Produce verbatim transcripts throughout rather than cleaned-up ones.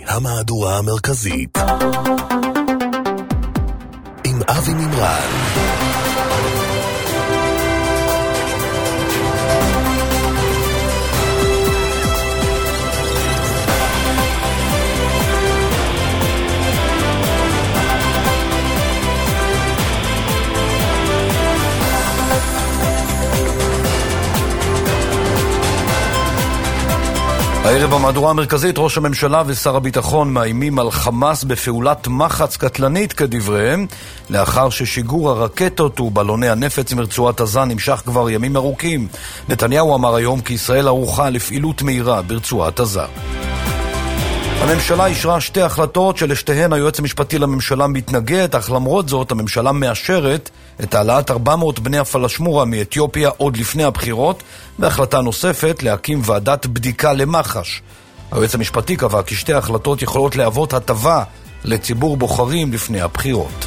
המהדורה המרכזית עם אבי מימרן. הערב במהדורה המרכזית ראש הממשלה ושר הביטחון מאיימים על חמאס בפעולת מחץ קטלנית כדבריהם, לאחר ששיגור הרקטות ובלוני הנפץ מרצועת עזה נמשך כבר ימים ארוכים. נתניהו אמר היום כי ישראל ערוכה לפעילות מהירה ברצועת עזה. הממשלה אישרה שתי החלטות שלשתיהן היועץ המשפטי לממשלה מתנגד, אך למרות זאת הממשלה מאשרת את העלאת ארבע מאות בני הפלשמורה מאתיופיה עוד לפני הבחירות, בהחלטה נוספת להקים ועדת בדיקה למח"ש. היועץ המשפטי קבע כי שתי החלטות יכולות להוות הטבה לציבור בוחרים לפני הבחירות.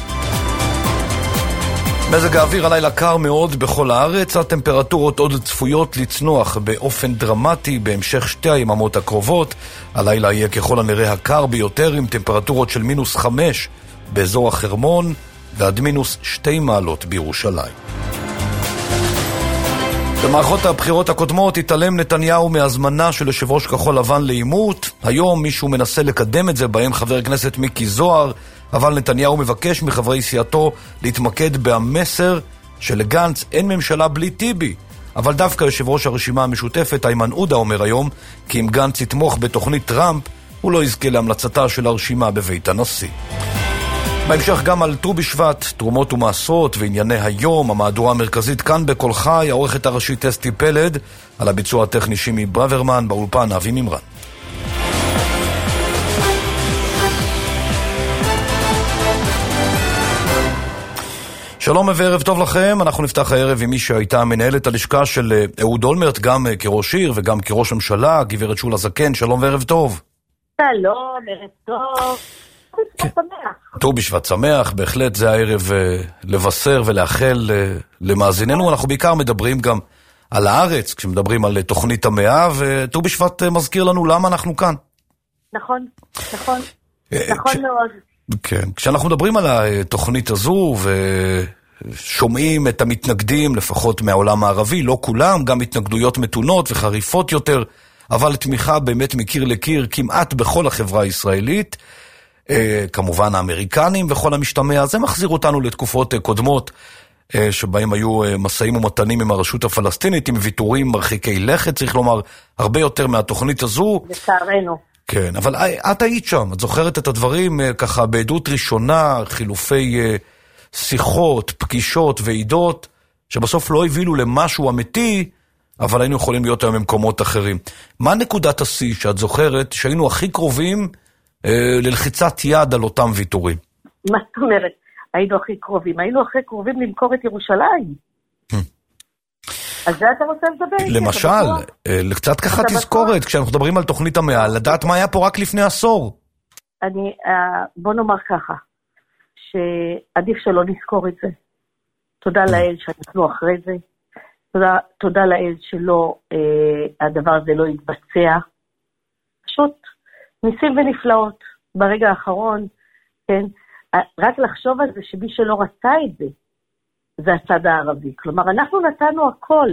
מזג האוויר הלילה קר מאוד בכל הארץ, הטמפרטורות עוד צפויות לצנוח באופן דרמטי בהמשך שתי היממות הקרובות. הלילה יהיה ככל הנראה הקר ביותר עם טמפרטורות של מינוס חמש באזור החרמון ועד מינוס שתי מעלות בירושלים. במערכות הבחירות הקודמות התעלם נתניהו מהזמנה של יושב ראש כחול לבן לאימות. היום מישהו מנסה לקדם את זה, בהם חבר הכנסת מיקי זוהר, אבל נתניהו מבקש מחברי סיעתו להתמקד במסר שלגנץ אין ממשלה בלי טיבי. אבל דווקא יושב ראש הרשימה המשותפת איימן עודה אומר היום כי אם גנץ יתמוך בתוכנית טראמפ הוא לא יזכה להמלצתה של הרשימה בבית הנשיא. בהמשך גם על ט"ו בשבט, תרומות ומעשרות וענייני היום, המהדורה המרכזית כאן בכל חי, העורכת הראשית אסתי פלד, על הביצוע הטכני שימי ברוורמן, באולפן אבי מימרן. שלום וערב טוב לכם, אנחנו נפתח הערב עם מי שהייתה מנהלת הלשכה של אהוד אולמרט, גם כראש עיר וגם כראש ממשלה, גברת שולה זקן, שלום וערב טוב. שלום, ערב טוב. ט"ו בשבט שמח, בהחלט זה הערב לבשר ולאחל למאזיננו. אנחנו בעיקר מדברים גם על הארץ, כשמדברים על תוכנית המאה, וט"ו בשבט מזכיר לנו למה אנחנו כאן. נכון, נכון, נכון מאוד. כן, כשאנחנו מדברים על התוכנית הזו ושומעים את המתנגדים, לפחות מהעולם הערבי, לא כולם, גם התנגדויות מתונות וחריפות יותר, אבל תמיכה באמת מקיר לקיר כמעט בכל החברה הישראלית, כמובן האמריקנים וכל המשתמע. זה מחזיר אותנו לתקופות קודמות שבהם היו מסעים ומתנים עם הרשות הפלסטינית, עם ויתורים מרחיקי לכת, צריך לומר, הרבה יותר מהתוכנית הזו. לצערנו. כן, אבל את היית שם, את זוכרת את הדברים ככה בעדות ראשונה, חילופי שיחות, פגישות ועידות, שבסוף לא הבילו למשהו אמיתי, אבל היינו יכולים להיות היום במקומות אחרים. מה נקודת השיא שאת זוכרת שהיינו הכי קרובים ללחיצת יד על אותם ויתורים? מה זאת אומרת? היינו הכי קרובים. היינו הכי קרובים למכור את ירושלים. אז זה אתה רוצה לדבר? למשל, קצת ככה תזכורת, כשאנחנו מדברים על תוכנית המאה, לדעת מה היה פה רק לפני עשור. אני, בוא נאמר ככה, שעדיף שלא נזכור את זה. תודה לאל שאנחנו אחרי זה. תודה, תודה לאל שלא, הדבר הזה לא יתבצע. פשוט, ניסים ונפלאות, ברגע האחרון, כן, רק לחשוב על זה שמי שלא רצה את זה, זה הצד הערבי. כלומר, אנחנו נתנו הכל,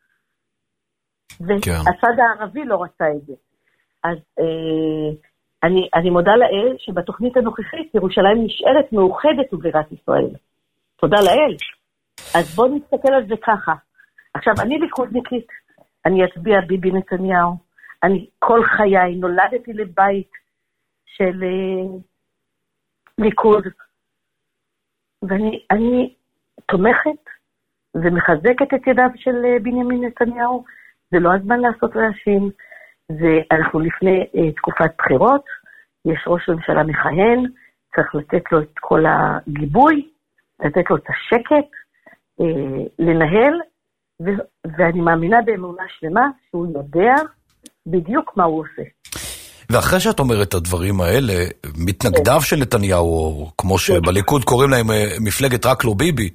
והצד הערבי לא רצה את זה. אז אה, אני, אני מודה לאל שבתוכנית הנוכחית, ירושלים נשארת מאוחדת ובירת ישראל. תודה לאל. אז בואו נסתכל על זה ככה. עכשיו, אני ליכודניקית, אני אצביע ביבי נתניהו, אני כל חיי נולדתי לבית של uh, ליכוד, ואני אני תומכת ומחזקת את ידיו של uh, בנימין נתניהו. זה לא הזמן לעשות רעשים, אנחנו לפני uh, תקופת בחירות, יש ראש ממשלה מכהן, צריך לתת לו את כל הגיבוי, לתת לו את השקט, uh, לנהל, ו- ואני מאמינה באמונה שלמה שהוא יודע בדיוק מה הוא עושה. ואחרי שאת אומרת את הדברים האלה, מתנגדיו של נתניהו, או כמו שבליכוד קוראים להם מפלגת רק לא ביבי,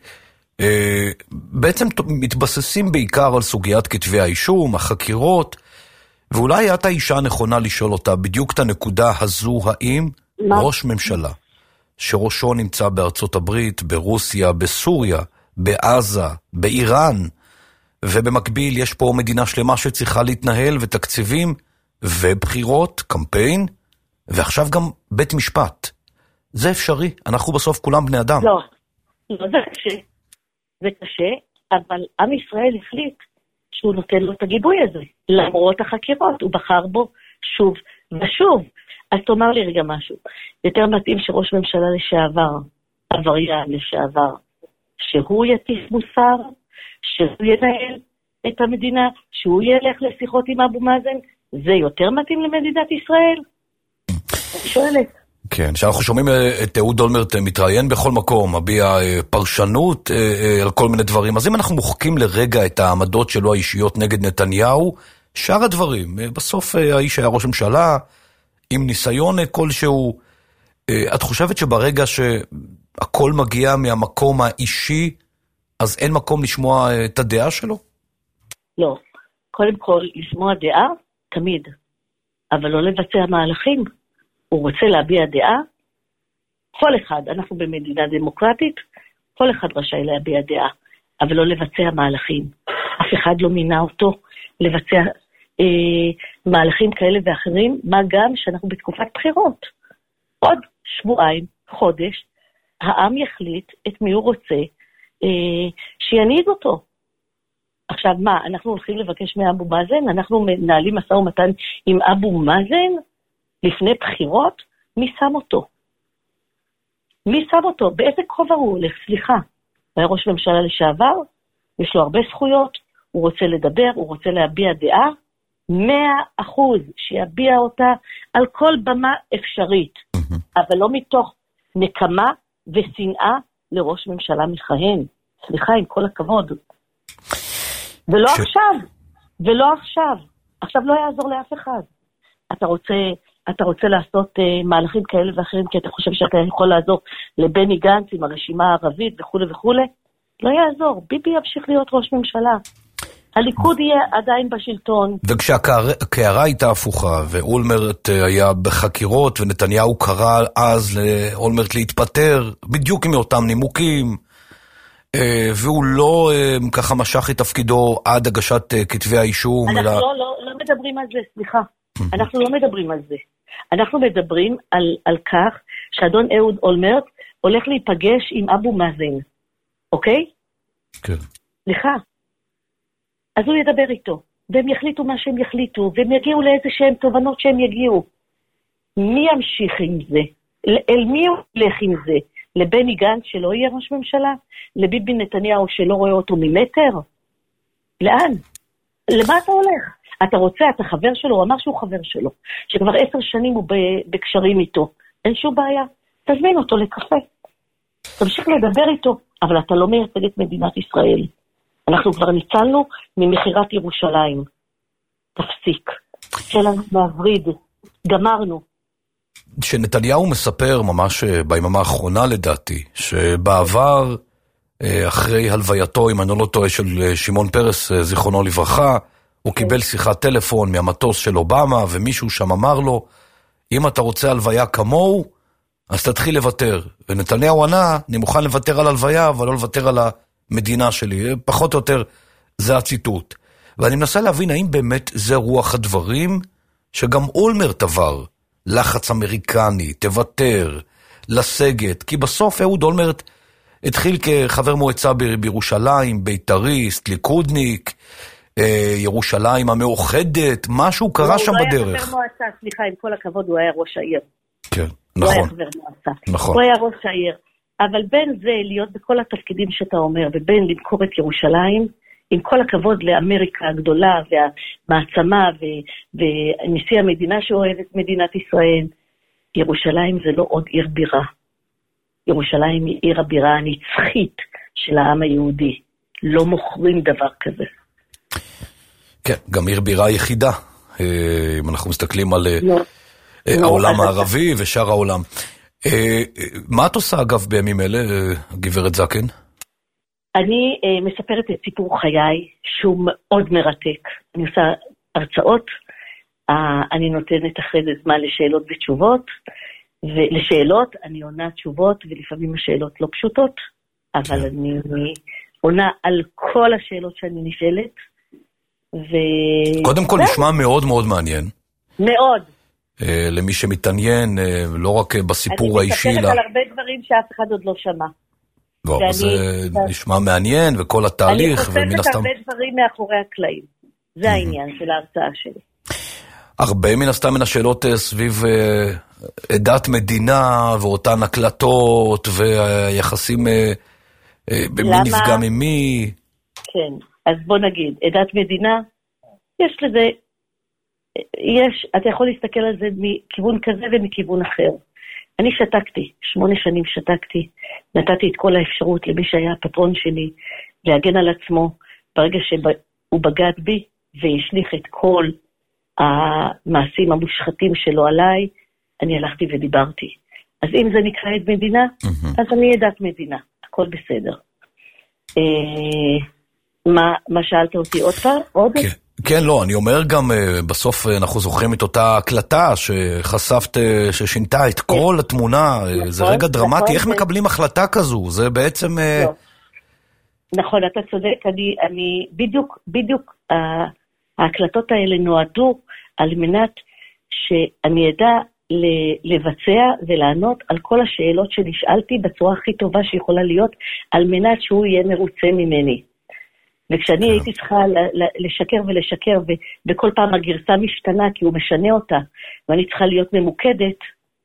בעצם מתבססים בעיקר על סוגיית כתבי האישום, החקירות, ואולי את האישה הנכונה לשאול אותה בדיוק את הנקודה הזו, האם מה? ראש ממשלה שראשו נמצא בארצות הברית, ברוסיה, בסוריה, בעזה, באיראן, ובמקביל יש פה מדינה שלמה שצריכה להתנהל, ותקציבים, ובחירות, קמפיין, ועכשיו גם בית משפט. זה אפשרי, אנחנו בסוף כולם בני אדם. לא, לא זה קשה. זה קשה, אבל עם ישראל החליט שהוא נותן לו את הגיבוי הזה. למרות החקירות, הוא בחר בו שוב ושוב. אז תאמר לי רגע משהו. יותר מתאים שראש ממשלה לשעבר, עבריין לשעבר, שהוא יטיף מוסר, שהוא ינהל את המדינה, שהוא ילך לשיחות עם אבו מאזן, זה יותר מתאים למדינת ישראל? אני שואלת. כן, שאנחנו שומעים את אהוד אולמרט מתראיין בכל מקום, מביע פרשנות על כל מיני דברים, אז אם אנחנו מוחקים לרגע את העמדות שלו האישיות נגד נתניהו, שאר הדברים, בסוף האיש היה ראש ממשלה, עם ניסיון כלשהו, את חושבת שברגע שהכל מגיע מהמקום האישי, אז אין מקום לשמוע את הדעה שלו? לא, קודם כל לשמוע דעה, תמיד, אבל לא לבצע מהלכים. הוא רוצה להביע דעה, כל אחד, אנחנו במדינה דמוקרטית, כל אחד רשאי להביע דעה, אבל לא לבצע מהלכים. אף אחד לא מינה אותו לבצע אה, מהלכים כאלה ואחרים, מה גם שאנחנו בתקופת בחירות. עוד שבועיים, חודש, העם יחליט את מי הוא רוצה אה, שינהיג אותו. עכשיו מה, אנחנו הולכים לבקש מאבו מאזן? אנחנו מנהלים משא ומתן עם אבו מאזן? לפני בחירות, מי שם אותו? מי שם אותו? באיזה כובע הוא הולך? סליחה. הוא היה ראש ממשלה לשעבר, יש לו הרבה זכויות, הוא רוצה לדבר, הוא רוצה להביע דעה, מאה אחוז שיביע אותה על כל במה אפשרית, אבל לא מתוך נקמה ושנאה לראש ממשלה מכהן. סליחה, עם כל הכבוד. ולא ש... עכשיו, ולא עכשיו. עכשיו לא יעזור לאף אחד. אתה רוצה... אתה רוצה לעשות uh, מהלכים כאלה ואחרים, כי אתה חושב שאתה יכול לעזור לבני גנץ עם הרשימה הערבית וכו' וכו', לא יעזור, ביבי ימשיך להיות ראש ממשלה. הליכוד יהיה עדיין בשלטון. וכשהקערה הייתה הפוכה, ואולמרט היה בחקירות, ונתניהו קרא אז לאולמרט להתפטר, בדיוק עם אותם נימוקים, והוא לא ככה משך את תפקידו עד הגשת כתבי האישום. אנחנו אלא... לא, לא, לא מדברים על זה, סליחה. אנחנו לא מדברים על זה. אנחנו מדברים על, על כך שאדון אהוד אולמרט הולך להיפגש עם אבו מאזן. אוקיי? כן. סליחה. אז הוא ידבר איתו, והם יחליטו מה שהם יחליטו, והם יגיעו לאיזה שהם תובנות שהם יגיעו. מי ימשיך עם זה? אל מי הוא הולך עם זה? לבני גנץ שלא יהיה ראש ממשלה? לביבי נתניהו שלא רואה אותו ממטר? לאן? למה אתה הולך? אתה רוצה, אתה חבר שלו, הוא אמר שהוא חבר שלו, שכבר עשר שנים הוא בקשרים איתו. אין שום בעיה, תזמין אותו לקפה. תמשיך לדבר איתו, אבל אתה לא מייצג את מדינת ישראל. אנחנו כבר ניצלנו ממחירת ירושלים. תפסיק. שלנו מעבריד. גמרנו. שנתניהו מספר ממש ביממה האחרונה לדעתי, שבעבר, אחרי הלווייתו, אם אני לא טועה, של שמעון פרס, זיכרונו לברכה, הוא קיבל שיחת טלפון מהמטוס של אובמה, ומישהו שם אמר לו, אם אתה רוצה הלוויה כמוהו, אז תתחיל לוותר. ונתניהו ענה, אני מוכן לוותר על הלוויה, אבל לא לוותר על המדינה שלי. פחות או יותר, זה הציטוט. ואני מנסה להבין, האם באמת זה רוח הדברים, שגם אולמרט עבר, לחץ אמריקני, תוותר, לסגת, כי בסוף אהוד אולמרט התחיל כחבר מועצה בירושלים, בית"ריסט, ליכודניק, ירושלים המאוחדת, משהו קרה שם בדרך. הוא היה חבר מועצה, סליחה, עם כל הכבוד, הוא היה ראש העיר. כן, נכון. הוא היה חבר מועצה. נכון. הוא היה ראש העיר. אבל בין זה, להיות בכל התפקידים שאתה אומר, ובין למכור את ירושלים, עם כל הכבוד לאמריקה הגדולה, והמעצמה, ונשיא המדינה שאוהב את מדינת ישראל, ירושלים זה לא עוד עיר בירה. ירושלים היא עיר הבירה הנצחית של העם היהודי. לא מוכרים דבר כזה. כן, גם עיר בירה יחידה, אם אנחנו מסתכלים על העולם הערבי ושאר העולם. מה את עושה אגב בימים אלה, גברת זקן? אני מספרת את סיפור חיי, שהוא מאוד מרתק. אני עושה הרצאות אני נותנת אחרי זה זמן לשאלות ותשובות, ולשאלות אני עונה תשובות, ולפעמים השאלות לא פשוטות, אבל אני עונה על כל השאלות שאני נשאלת. קודם כל נשמע מאוד מאוד מעניין. מאוד. למי שמתעניין, לא רק בסיפור האישי. אני מתקנת על הרבה דברים שאף אחד עוד לא שמע. לא, זה נשמע מעניין, וכל התהליך, אני חושבת הרבה דברים מאחורי הקלעים. זה העניין של ההרצאה שלי. הרבה מן הסתם מן השאלות סביב עדת מדינה, ואותן הקלטות, והיחסים במי נפגע ממי. כן, אז בוא נגיד, עדת מדינה, יש לזה, יש, אתה יכול להסתכל על זה מכיוון כזה ומכיוון אחר. אני שתקתי, שמונה שנים שתקתי, נתתי את כל האפשרות למי שהיה הפטרון שלי, להגן על עצמו, ברגע שהוא בגד בי, והשליך את כל המעשים המושחתים שלו עליי, אני הלכתי ודיברתי. אז אם זה נקרא עד מדינה, אז אני עדת מדינה, הכל בסדר. מה שאלת אותי עוד פעם? עוד? כן, לא, אני אומר גם, בסוף אנחנו זוכרים את אותה הקלטה שחשפת, ששינתה את כל התמונה, זה רגע דרמטי, איך מקבלים החלטה כזו? זה בעצם... נכון, אתה צודק, אני בדיוק, בדיוק, ההקלטות האלה נועדו על מנת שאני אדע לבצע ולענות על כל השאלות שנשאלתי בצורה הכי טובה שיכולה להיות, על מנת שהוא יהיה מרוצה ממני. וכשאני הייתי צריכה לשקר ולשקר, ובכל פעם הגרסה משתנה כי הוא משנה אותה, ואני צריכה להיות ממוקדת,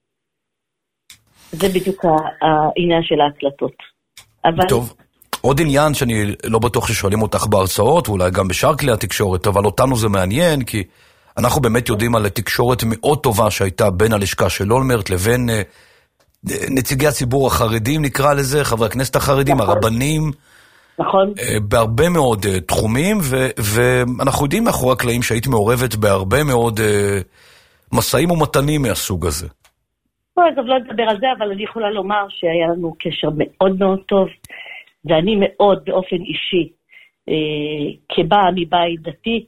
זה בדיוק העניין של ההקלטות. טוב. עוד עניין שאני לא בטוח ששואלים אותך בהרצאות, ואולי גם בשאר כלי התקשורת, אבל אותנו זה מעניין, כי אנחנו באמת יודעים על תקשורת מאוד טובה שהייתה בין הלשכה של אולמרט לבין נציגי הציבור החרדים, נקרא לזה, חברי הכנסת החרדים, נכון. הרבנים, נכון. בהרבה מאוד תחומים, ו- ואנחנו יודעים מאחורי הקלעים שהיית מעורבת בהרבה מאוד מסעים ומתנים מהסוג הזה. לא, אז לא נדבר על זה, אבל אני יכולה לומר שהיה לנו קשר מאוד מאוד טוב, ואני מאוד באופן אישי, אה, כבאה מבית דתי,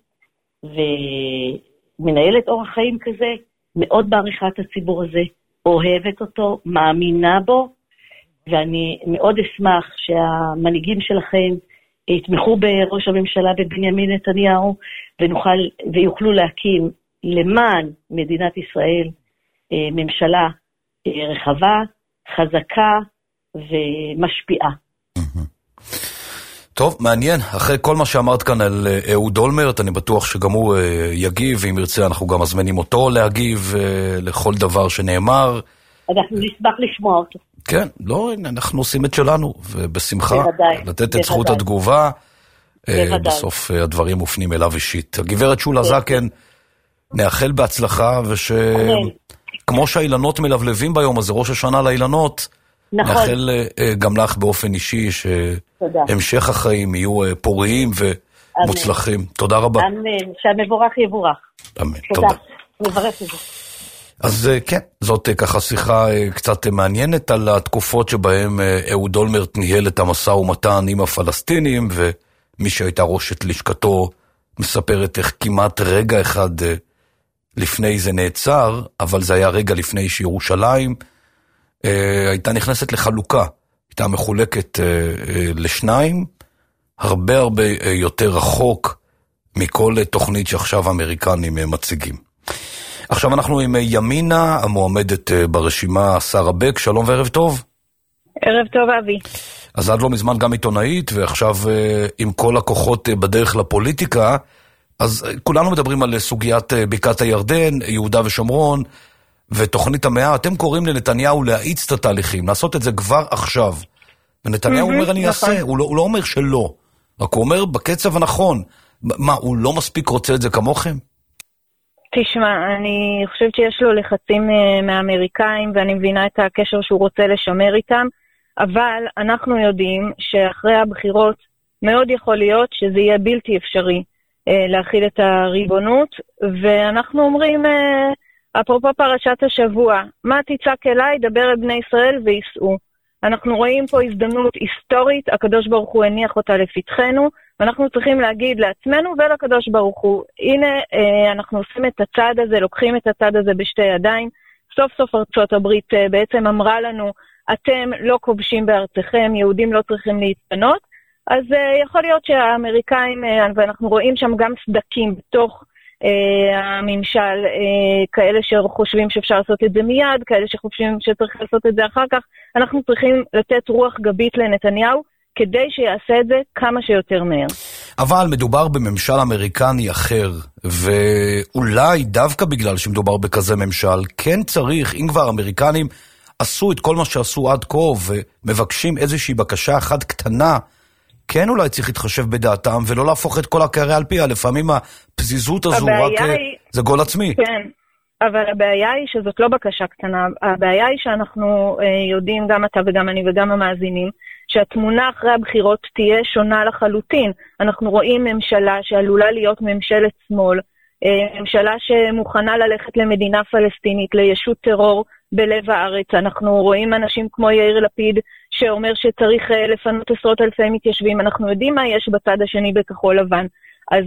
ומנהלת אורח חיים כזה, מאוד מעריכה את הציבור הזה, אוהבת אותו, מאמינה בו, ואני מאוד אשמח שהמנהיגים שלכם יתמכו בראש הממשלה בבנימין נתניהו, ונוכל, ויוכלו להקים למען מדינת ישראל אה, ממשלה אה, רחבה, חזקה ומשפיעה. טוב, מעניין. אחרי כל מה שאמרת כאן על אהוד אולמרט, אני בטוח שגם הוא יגיב, ואם ירצה אנחנו גם מזמינים אותו להגיב לכל דבר שנאמר. אנחנו נשמח לשמוע אותו. כן, לא, אנחנו עושים את שלנו, ובשמחה, בוודאי, לתת את בוודאי. זכות התגובה, בוודאי. בסוף הדברים מופנים אליו אישית. הגברת שולה זקן, נאחל בהצלחה, ושכמו שהאילנות מלבלבים ביום הזה, ראש השנה לאילנות, נכון. נאחל גם לך באופן אישי שהמשך החיים יהיו פוריים ומוצלחים. אמן. תודה רבה. אמן, שהמבורך יבורך. אמן, תודה. תודה, מברך את זה. אז כן, זאת ככה שיחה קצת מעניינת על התקופות שבהם אהוד אולמרט ניהל את המשא ומתן עם הפלסטינים, ומי שהייתה ראש את לשכתו מספרת איך כמעט רגע אחד לפני זה נעצר, אבל זה היה רגע לפני שירושלים הייתה נכנסת לחלוקה, הייתה מחולקת לשניים, הרבה הרבה יותר רחוק מכל תוכנית שעכשיו האמריקנים מציגים. עכשיו אנחנו עם ימינה, המועמדת ברשימה שרה בק, שלום וערב טוב. ערב טוב אבי. אז עד לא מזמן גם עיתונאית, ועכשיו עם כל הכוחות בדרך לפוליטיקה, אז כולנו מדברים על סוגיית בקעת הירדן, יהודה ושומרון, ותוכנית המאה. אתם קוראים לנתניהו להאיץ את התהליכים, לעשות את זה כבר עכשיו. ונתניהו אומר אני אעשה, הוא לא, הוא לא אומר שלא, רק הוא אומר בקצב הנכון. מה, הוא לא מספיק רוצה את זה כמוכם? תשמע, אני חושבת שיש לו לחצים מהאמריקאים, ואני מבינה את הקשר שהוא רוצה לשמר איתם, אבל אנחנו יודעים שאחרי הבחירות מאוד יכול להיות שזה יהיה בלתי אפשרי להכיל את הריבונות, ואנחנו אומרים, אפרופו פרשת השבוע, מה תצעק אליי, דבר אל בני ישראל ויסעו. אנחנו רואים פה הזדמנות היסטורית, הקדוש ברוך הוא הניח אותה לפתחנו, ואנחנו צריכים להגיד לעצמנו ולקדוש ברוך הוא, הנה אנחנו עושים את הצעד הזה, לוקחים את הצעד הזה בשתי ידיים. סוף סוף ארצות הברית בעצם אמרה לנו, אתם לא כובשים בארצכם, יהודים לא צריכים להתפנות, אז יכול להיות שהאמריקאים, ואנחנו רואים שם גם סדקים בתוך הממשל, כאלה שחושבים שאפשר לעשות את זה מיד, כאלה שחושבים שצריך לעשות את זה אחר כך, אנחנו צריכים לתת רוח גבית לנתניהו, כדי שיעשה את זה כמה שיותר מהר. אבל מדובר בממשל אמריקני אחר, ואולי דווקא בגלל שמדובר בכזה ממשל, כן צריך, אם כבר אמריקנים עשו את כל מה שעשו עד כה, ומבקשים איזושהי בקשה אחת קטנה, כן אולי צריך להתחשב בדעתם, ולא להפוך את כל הקערה על פיה, לפעמים הפזיזות הזו רק היא... זה גול עצמי. כן, אבל הבעיה היא שזאת לא בקשה קטנה, הבעיה היא שאנחנו יודעים, גם אתה וגם אני וגם המאזינים, שהתמונה אחרי הבחירות תהיה שונה לחלוטין. אנחנו רואים ממשלה שעלולה להיות ממשלת שמאל, ממשלה שמוכנה ללכת למדינה פלסטינית, לישות טרור בלב הארץ. אנחנו רואים אנשים כמו יאיר לפיד שאומר שצריך לפנות עשרות אלפי מתיישבים. אנחנו יודעים מה יש בצד השני בכחול לבן. אז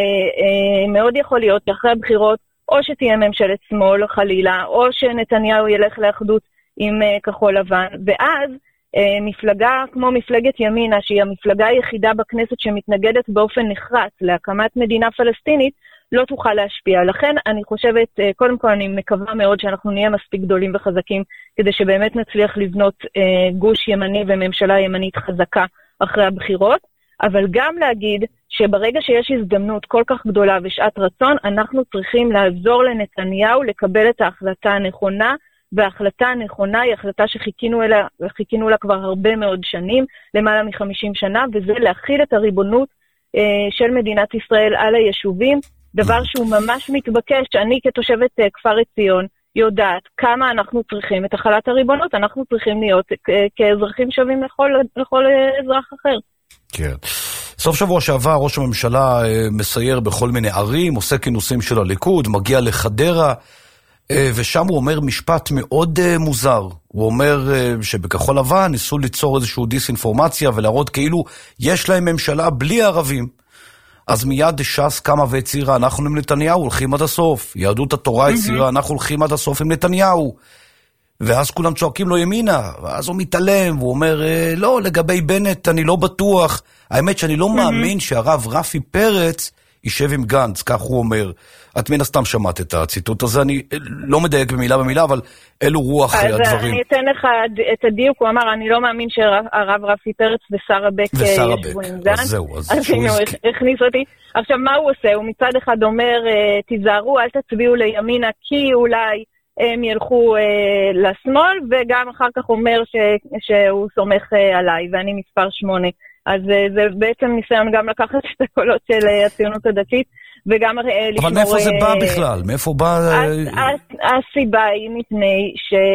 מאוד יכול להיות שאחרי הבחירות או שתהיה ממשלת שמאל חלילה, או שנתניהו ילך לאחדות עם כחול לבן, ואז מפלגה כמו מפלגת ימינה, שהיא המפלגה היחידה בכנסת שמתנגדת באופן נחרץ להקמת מדינה פלסטינית, לא תוכל להשפיע. לכן אני חושבת, קודם כל אני מקווה מאוד שאנחנו נהיה מספיק גדולים וחזקים, כדי שבאמת נצליח לבנות גוש ימני וממשלה ימנית חזקה אחרי הבחירות, אבל גם להגיד שברגע שיש הזדמנות כל כך גדולה ושעת רצון, אנחנו צריכים לעזור לנתניהו לקבל את ההחלטה הנכונה, וההחלטה הנכונה היא החלטה שחיכינו לה, חיכינו לה כבר הרבה מאוד שנים, למעלה מ-חמישים שנה, וזה להכיל את הריבונות אה, של מדינת ישראל על היישובים, דבר שהוא ממש מתבקש. אני כתושבת אה, כפר עציון יודעת כמה אנחנו צריכים את החלת הריבונות, אנחנו צריכים להיות אה, כאזרחים שווים לכל, לכל אה, אזרח אחר. כן. סוף שבוע שעבר ראש הממשלה אה, מסייר בכל מיני ערים, עושה כינוסים של הליכוד, מגיע לחדרה, ושם הוא אומר משפט מאוד מוזר. הוא אומר שבכחול לבן ניסו ליצור איזשהו דיסאינפורמציה ולהראות כאילו יש להם ממשלה בלי ערבים. אז מיד ש"ס קמה והצירה, אנחנו עם נתניהו הולכים עד הסוף. יהדות התורה הצירה, אנחנו הולכים עד הסוף עם נתניהו. ואז כולם צועקים לו ימינה, ואז הוא מתעלם, והוא אומר, לא, לגבי בנט אני לא בטוח. האמת שאני לא מאמין שהרב רפי פרץ יישב עם גנץ, כך הוא אומר. את מן הסתם שמעת את הציטוט הזה, אני לא מדייק במילה במילה, אבל אלו רוח אז הדברים. אז אני אתן לך את הדיוק, הוא אמר, אני לא מאמין שהרב רפי פרץ ושרה בק ישבו עם גנץ. אז זהו, אז, אז הנה, הוא הכניס אותי. עכשיו, מה הוא עושה? הוא מצד אחד אומר, תיזהרו, אל תצביעו לימינה, כי אולי הם ילכו לשמאל, וגם אחר כך אומר ש, שהוא סומך עליי, ואני מספר שמונה. אז זה בעצם ניסיון גם לקחת את הקולות של הציונות הדתית, וגם לשמור... אבל מאיפה זה בא בכלל? מאיפה בא... הסיבה היא מפני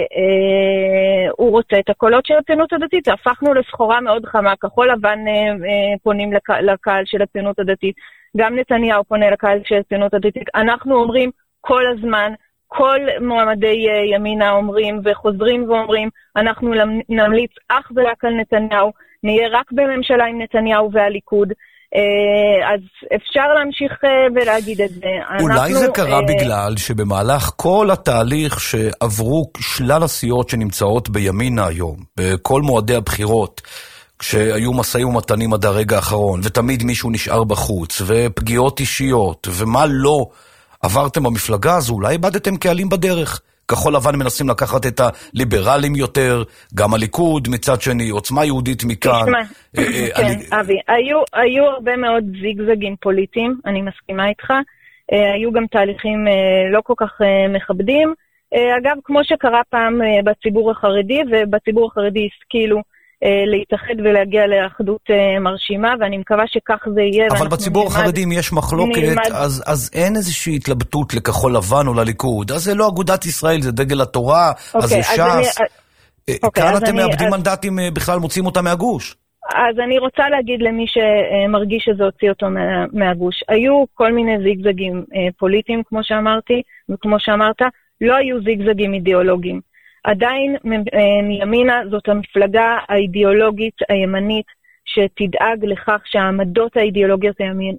שהוא רוצה את הקולות של הציונות הדתית. הפכנו לסחורה מאוד חמה, כחול לבן פונים לקהל של הציונות הדתית, גם נתניהו פונה לקהל של הציונות הדתית. אנחנו אומרים כל הזמן, כל מועמדי ימינה אומרים וחוזרים ואומרים, אנחנו נמליץ אך ורק על נתניהו, נהיה רק בממשלה עם נתניהו והליכוד, אז אפשר להמשיך ולהגיד את זה. אולי זה קרה בגלל שבמהלך כל התהליך שעברו שלל הסיעות שנמצאות בימינה היום, בכל מועדי הבחירות, כשהיו מסעים ומתנים עד הרגע האחרון, ותמיד מישהו נשאר בחוץ, ופגיעות אישיות, ומה לא עברתם במפלגה הזו, אולי איבדתם קהלים בדרך. כחול לבן מנסים לקחת את הליברלים יותר, גם הליכוד מצד שני, עוצמה יהודית מכאן. כן, אבי, היו הרבה מאוד זיגזגים פוליטיים, אני מסכימה איתך, היו גם תהליכים לא כל כך מכבדים, אגב, כמו שקרה פעם בציבור החרדי, ובציבור החרדי השכילו להתאחד ולהגיע לאחדות מרשימה, ואני מקווה שכך זה יהיה. אבל בציבור החרדי אם יש מחלוקת, אז, אז אין איזושהי התלבטות לכחול לבן או לליכוד. אז זה לא אגודת ישראל, זה דגל התורה, אז זה ש"ס. כאן אתם מאבדים מנדטים, בכלל מוצאים אותם מהגוש. אז אני רוצה להגיד למי שמרגיש שזה הוציא אותו מהגוש. היו כל מיני זיגזגים פוליטיים, כמו שאמרתי, וכמו שאמרת, לא היו זיגזגים אידיאולוגיים. עדיין מימינה זאת המפלגה האידיאולוגית הימנית שתדאג לכך שהעמדות האידיאולוגיות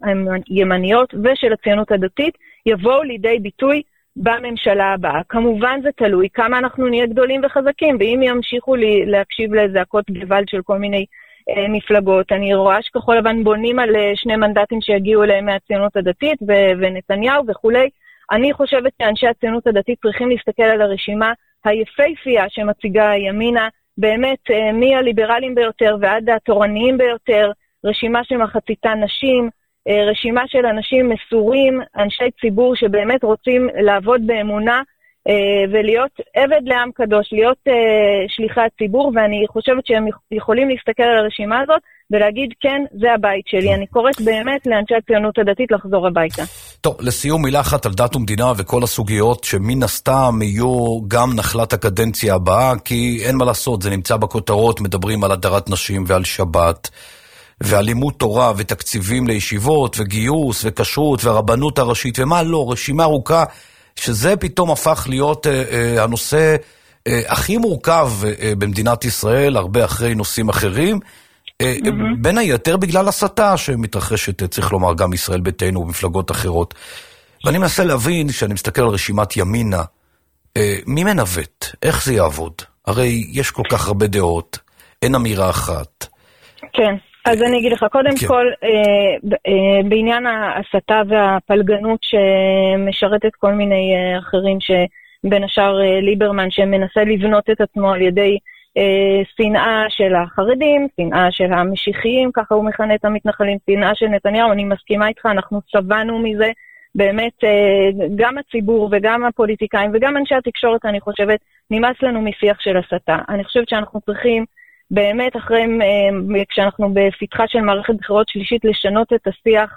הימניות ושל הציונות הדתית יבואו לידי ביטוי בממשלה הבאה. כמובן זה תלוי כמה אנחנו נהיה גדולים וחזקים, ואם ימשיכו לי להקשיב לזעקות גוואלד של כל מיני אה, מפלגות, אני רואה שכחול לבן בונים על אה, שני מנדטים שיגיעו אליהם מהציונות הדתית ו- ונתניהו וכולי. אני חושבת שאנשי הציונות הדתית צריכים להסתכל על הרשימה היפהפייה שמציגה ימינה, באמת אה, מהליברלים ביותר ועד התורניים ביותר, רשימה שמחציתה נשים, רשימה של אנשים מסורים, אנשי ציבור שבאמת רוצים לעבוד באמונה ולהיות עבד לעם קדוש, להיות שליחי הציבור, ואני חושבת שהם יכולים להסתכל על הרשימה הזאת ולהגיד כן, זה הבית שלי. אני קוראת באמת לאנשי הציונות הדתית לחזור הביתה. טוב, לסיום מילה אחת על דת ומדינה וכל הסוגיות שמן הסתם יהיו גם נחלת הקדנציה הבאה, כי אין מה לעשות, זה נמצא בכותרות, מדברים על הדרת נשים ועל שבת ועל לימוד תורה ותקציבים לישיבות וגיוס וכשרות והרבנות הראשית ומה לא, רשימה ארוכה, שזה פתאום הפך להיות אה, אה, הנושא אה, הכי מורכב אה, במדינת ישראל, הרבה אחרי נושאים אחרים, אה, mm-hmm. בין היתר בגלל הסתה שמתרחשת, צריך לומר, גם ישראל ביתנו ומפלגות אחרות. ואני מנסה להבין, שאני מסתכל על רשימת ימינה, אה, מי מנווט? איך זה יעבוד? הרי יש כל כך הרבה דעות, אין אמירה אחת. כן. אז אני אגיד לך, קודם כן. כל, אה, אה, בעניין ההסתה והפלגנות שמשרתת כל מיני אה, אחרים, שבין השאר אה, ליברמן, שמנסה לבנות את עצמו על ידי אה, שנאה של החרדים, שנאה של המשיחיים, ככה הוא מכנה את המתנחלים, שנאה של נתניהו, אני מסכימה איתך, אנחנו צבענו מזה, באמת אה, גם הציבור וגם הפוליטיקאים וגם אנשי התקשורת, אני חושבת, נמאס לנו משיח של הסתה. אני חושבת שאנחנו צריכים, באמת אחרי, כשאנחנו בפתחה של מערכת בחירות שלישית, לשנות את השיח,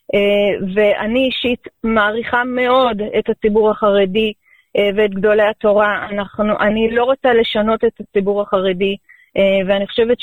ואני אישית מעריכה מאוד את הציבור החרדי ואת גדולי התורה. אנחנו, אני לא רוצה לשנות את הציבור החרדי, ואני חושבת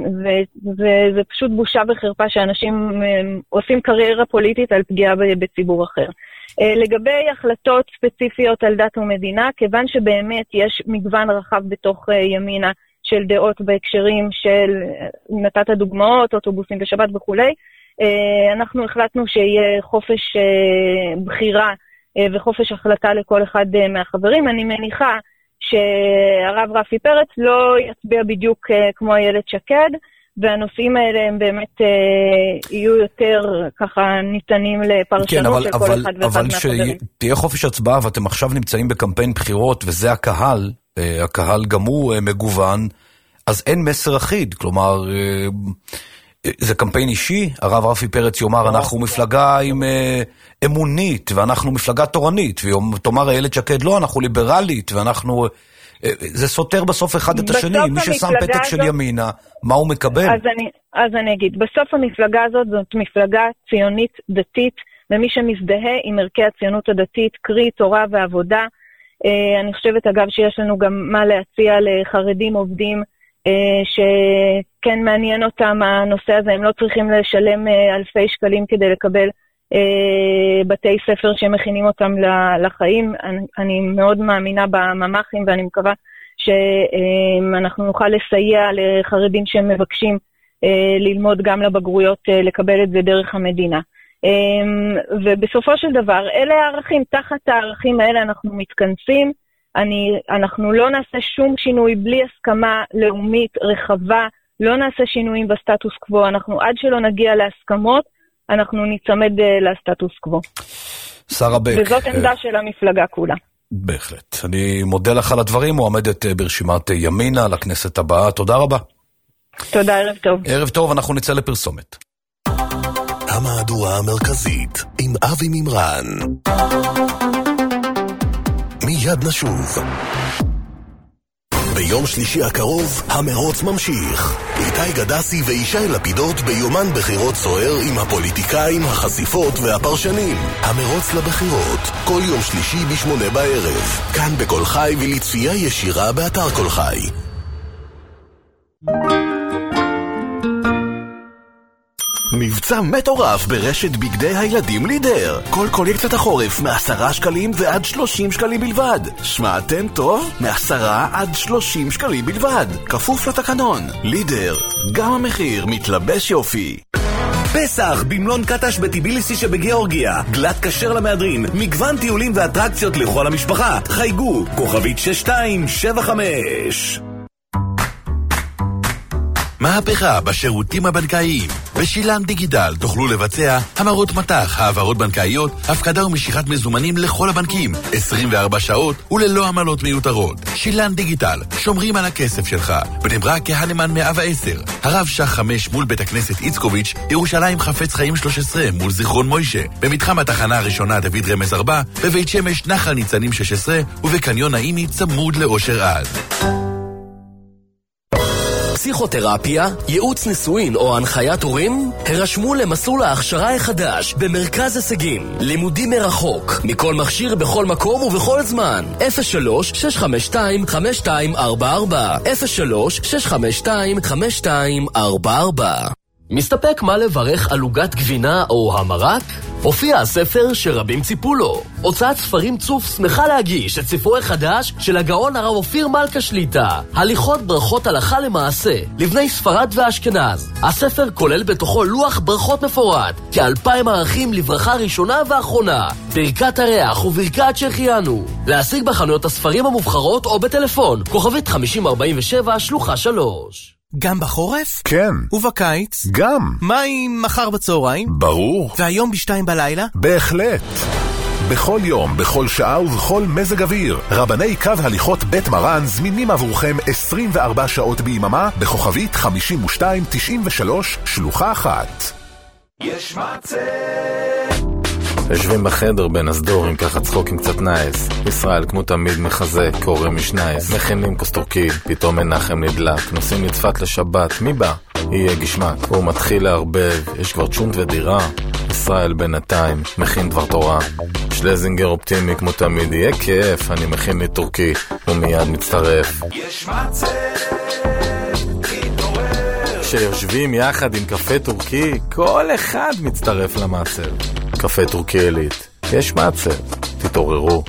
שזה פשוט בושה וחרפה שאנשים עושים קריירה פוליטית על פגיעה בציבור אחר. לגבי החלטות ספציפיות על דת ומדינה, כיוון שבאמת יש מגוון רחב בתוך ימינה, של דעות בהקשרים של נתת דוגמאות, אוטובוסים בשבת וכולי, אנחנו החלטנו שיהיה חופש בחירה וחופש החלטה לכל אחד מהחברים. אני מניחה שהרב רפי פרץ לא יצביע בדיוק כמו איילת שקד, והנושאים האלה הם באמת יהיו יותר ככה ניתנים לפרשנות כן, אבל, של כל אבל, אחד ואחד מהחברים. אבל שתהיה חופש הצבעה ואתם עכשיו נמצאים בקמפיין בחירות וזה הקהל, הקהל גם הוא מגוון, אז אין מסר אחיד, כלומר, זה קמפיין אישי, הרב רפי פרץ יאמר, אנחנו מפלגה עם אמונית, ואנחנו מפלגה תורנית, ותאמר איילת שקד, לא, אנחנו ליברלית, ואנחנו, זה סותר בסוף אחד את השני, מי ששם פתק של ימינה, מה הוא מקבל? אז אני, אז אני אגיד, בסוף המפלגה הזאת, זאת מפלגה ציונית דתית, ומי שמזדהה עם ערכי הציונות הדתית, קרי תורה ועבודה, אני חושבת אגב שיש לנו גם מה להציע לחרדים עובדים שכן מעניין אותם הנושא הזה, הם לא צריכים לשלם אלפי שקלים כדי לקבל בתי ספר שמכינים אותם לחיים. אני מאוד מאמינה בממחים ואני מקווה שאנחנו נוכל לסייע לחרדים שהם מבקשים ללמוד גם לבגרויות, לקבל את זה דרך המדינה. ובסופו של דבר, אלה הערכים, תחת הערכים האלה אנחנו מתכנסים, אני, אנחנו לא נעשה שום שינוי בלי הסכמה לאומית רחבה, לא נעשה שינויים בסטטוס קוו, אנחנו עד שלא נגיע להסכמות, אנחנו ניצמד לסטטוס קוו. שרה בק. וזאת עמדה של המפלגה כולה. בהחלט. אני מודה לך על הדברים, מועמדת ברשימת ימינה לכנסת הבאה, תודה רבה. תודה, ערב טוב. ערב טוב, אנחנו נצא לפרסומת. המהדורה המרכזית עם אבי מימרן. מיד נשוב. ביום שלישי הקרוב המרוץ ממשיך. איתי גדסי וישי לפידות ביומן בחירות סוער עם הפוליטיקאים, החשיפות והפרשנים. המרוץ לבחירות, כל יום שלישי בשמונה בערב. כאן בכל חי ולצפייה ישירה באתר כל חי. מבצע מטורף ברשת בגדי הילדים לידר. כל קולקציית החורף מעשרה שקלים ועד שלושים שקלים בלבד. שמעתם טוב? מעשרה עד שלושים שקלים בלבד. כפוף לתקנון. לידר, גם המחיר מתלבש יופי. פסח במלון קטש בטיביליסי שבגיאורגיה. גלת כשר למהדרין, מגוון טיולים ואטרקציות לכל המשפחה. חייגו, כוכבית שש שתיים שבע חמש. מהפכה בשירותים הבנקאיים. בשילן דיגיטל תוכלו לבצע המרות מטח, העברות בנקאיות, הפקדה ומשיכת מזומנים לכל הבנקים, עשרים וארבע שעות וללא עמלות מיותרות. שילן דיגיטל, שומרים על הכסף שלך. בני ברק כהנמן מאה ועשר, הרב שח חמש מול בית הכנסת איצקוביץ', ירושלים חפץ חיים שלוש עשרה מול זיכרון מוישה, במתחם התחנה הראשונה דוד רמז ארבע, בבית שמש נחל ניצנים שש עשרה ובקניון נעימי צמוד לאושר עד. פסיכותרפיה, ייעוץ נישואין או הנחיית הורים? הרשמו למסלול ההכשרה החדש במרכז הישגים. לימודים מרחוק, מכל מכשיר בכל מקום ובכל זמן. אפס שלוש שש חמש שתיים חמש שתיים ארבע ארבע אפס שלוש שש חמש שתיים חמש שתיים ארבע ארבע. מסתפק מה לברך על עוגת גבינה או המרק? הופיע הספר שרבים ציפו לו. הוצאת ספרים צוף שמחה להגיש את ספרו החדש של הגאון הרב אופיר מלכה שליטה, הליכות ברכות הלכה למעשה לבני ספרד ואשכנז. הספר כולל בתוכו לוח ברכות מפורט, כאלפיים ערכים לברכה ראשונה ואחרונה, ברכת הריח וברכת שהחיינו. להשיג בחנויות הספרים המובחרות או בטלפון כוכבית חמישים ארבעים ושבע שלוחה שלוש. גם בחורף? כן. ובקיץ? גם. מה עם מחר בצהריים? ברור. והיום בשתיים בלילה? בהחלט. בכל יום, בכל שעה ובכל מזג אוויר, רבני קו הליכות בית מרן זמינים עבורכם עשרים וארבע שעות ביממה בכוכבית חמישים ושתיים תשעים ושלוש שלוחה אחת. יש מצא. יושבים בחדר בין הסדורים ככה צחוקים קצת נייס. ישראל כמו תמיד מחזק, קורא משנייס, מכינים קוסטורקי, פתאום מנחם נדלק, נוסעים לצפת לשבת, מי בא? יהיה גשמק. הוא מתחיל להרבב, יש כבר צ'ונט ודירה. ישראל בינתיים מכין דבר תורה. שלזינגר אופטימי כמו תמיד, יהיה כיף, אני מכין לי טורקי, הוא מיד מצטרף. יש מצא. כשיושבים יחד עם קפה טורקי, כל אחד מצטרף למצב. קפה טורקי אלית, יש מצב, תתעוררו.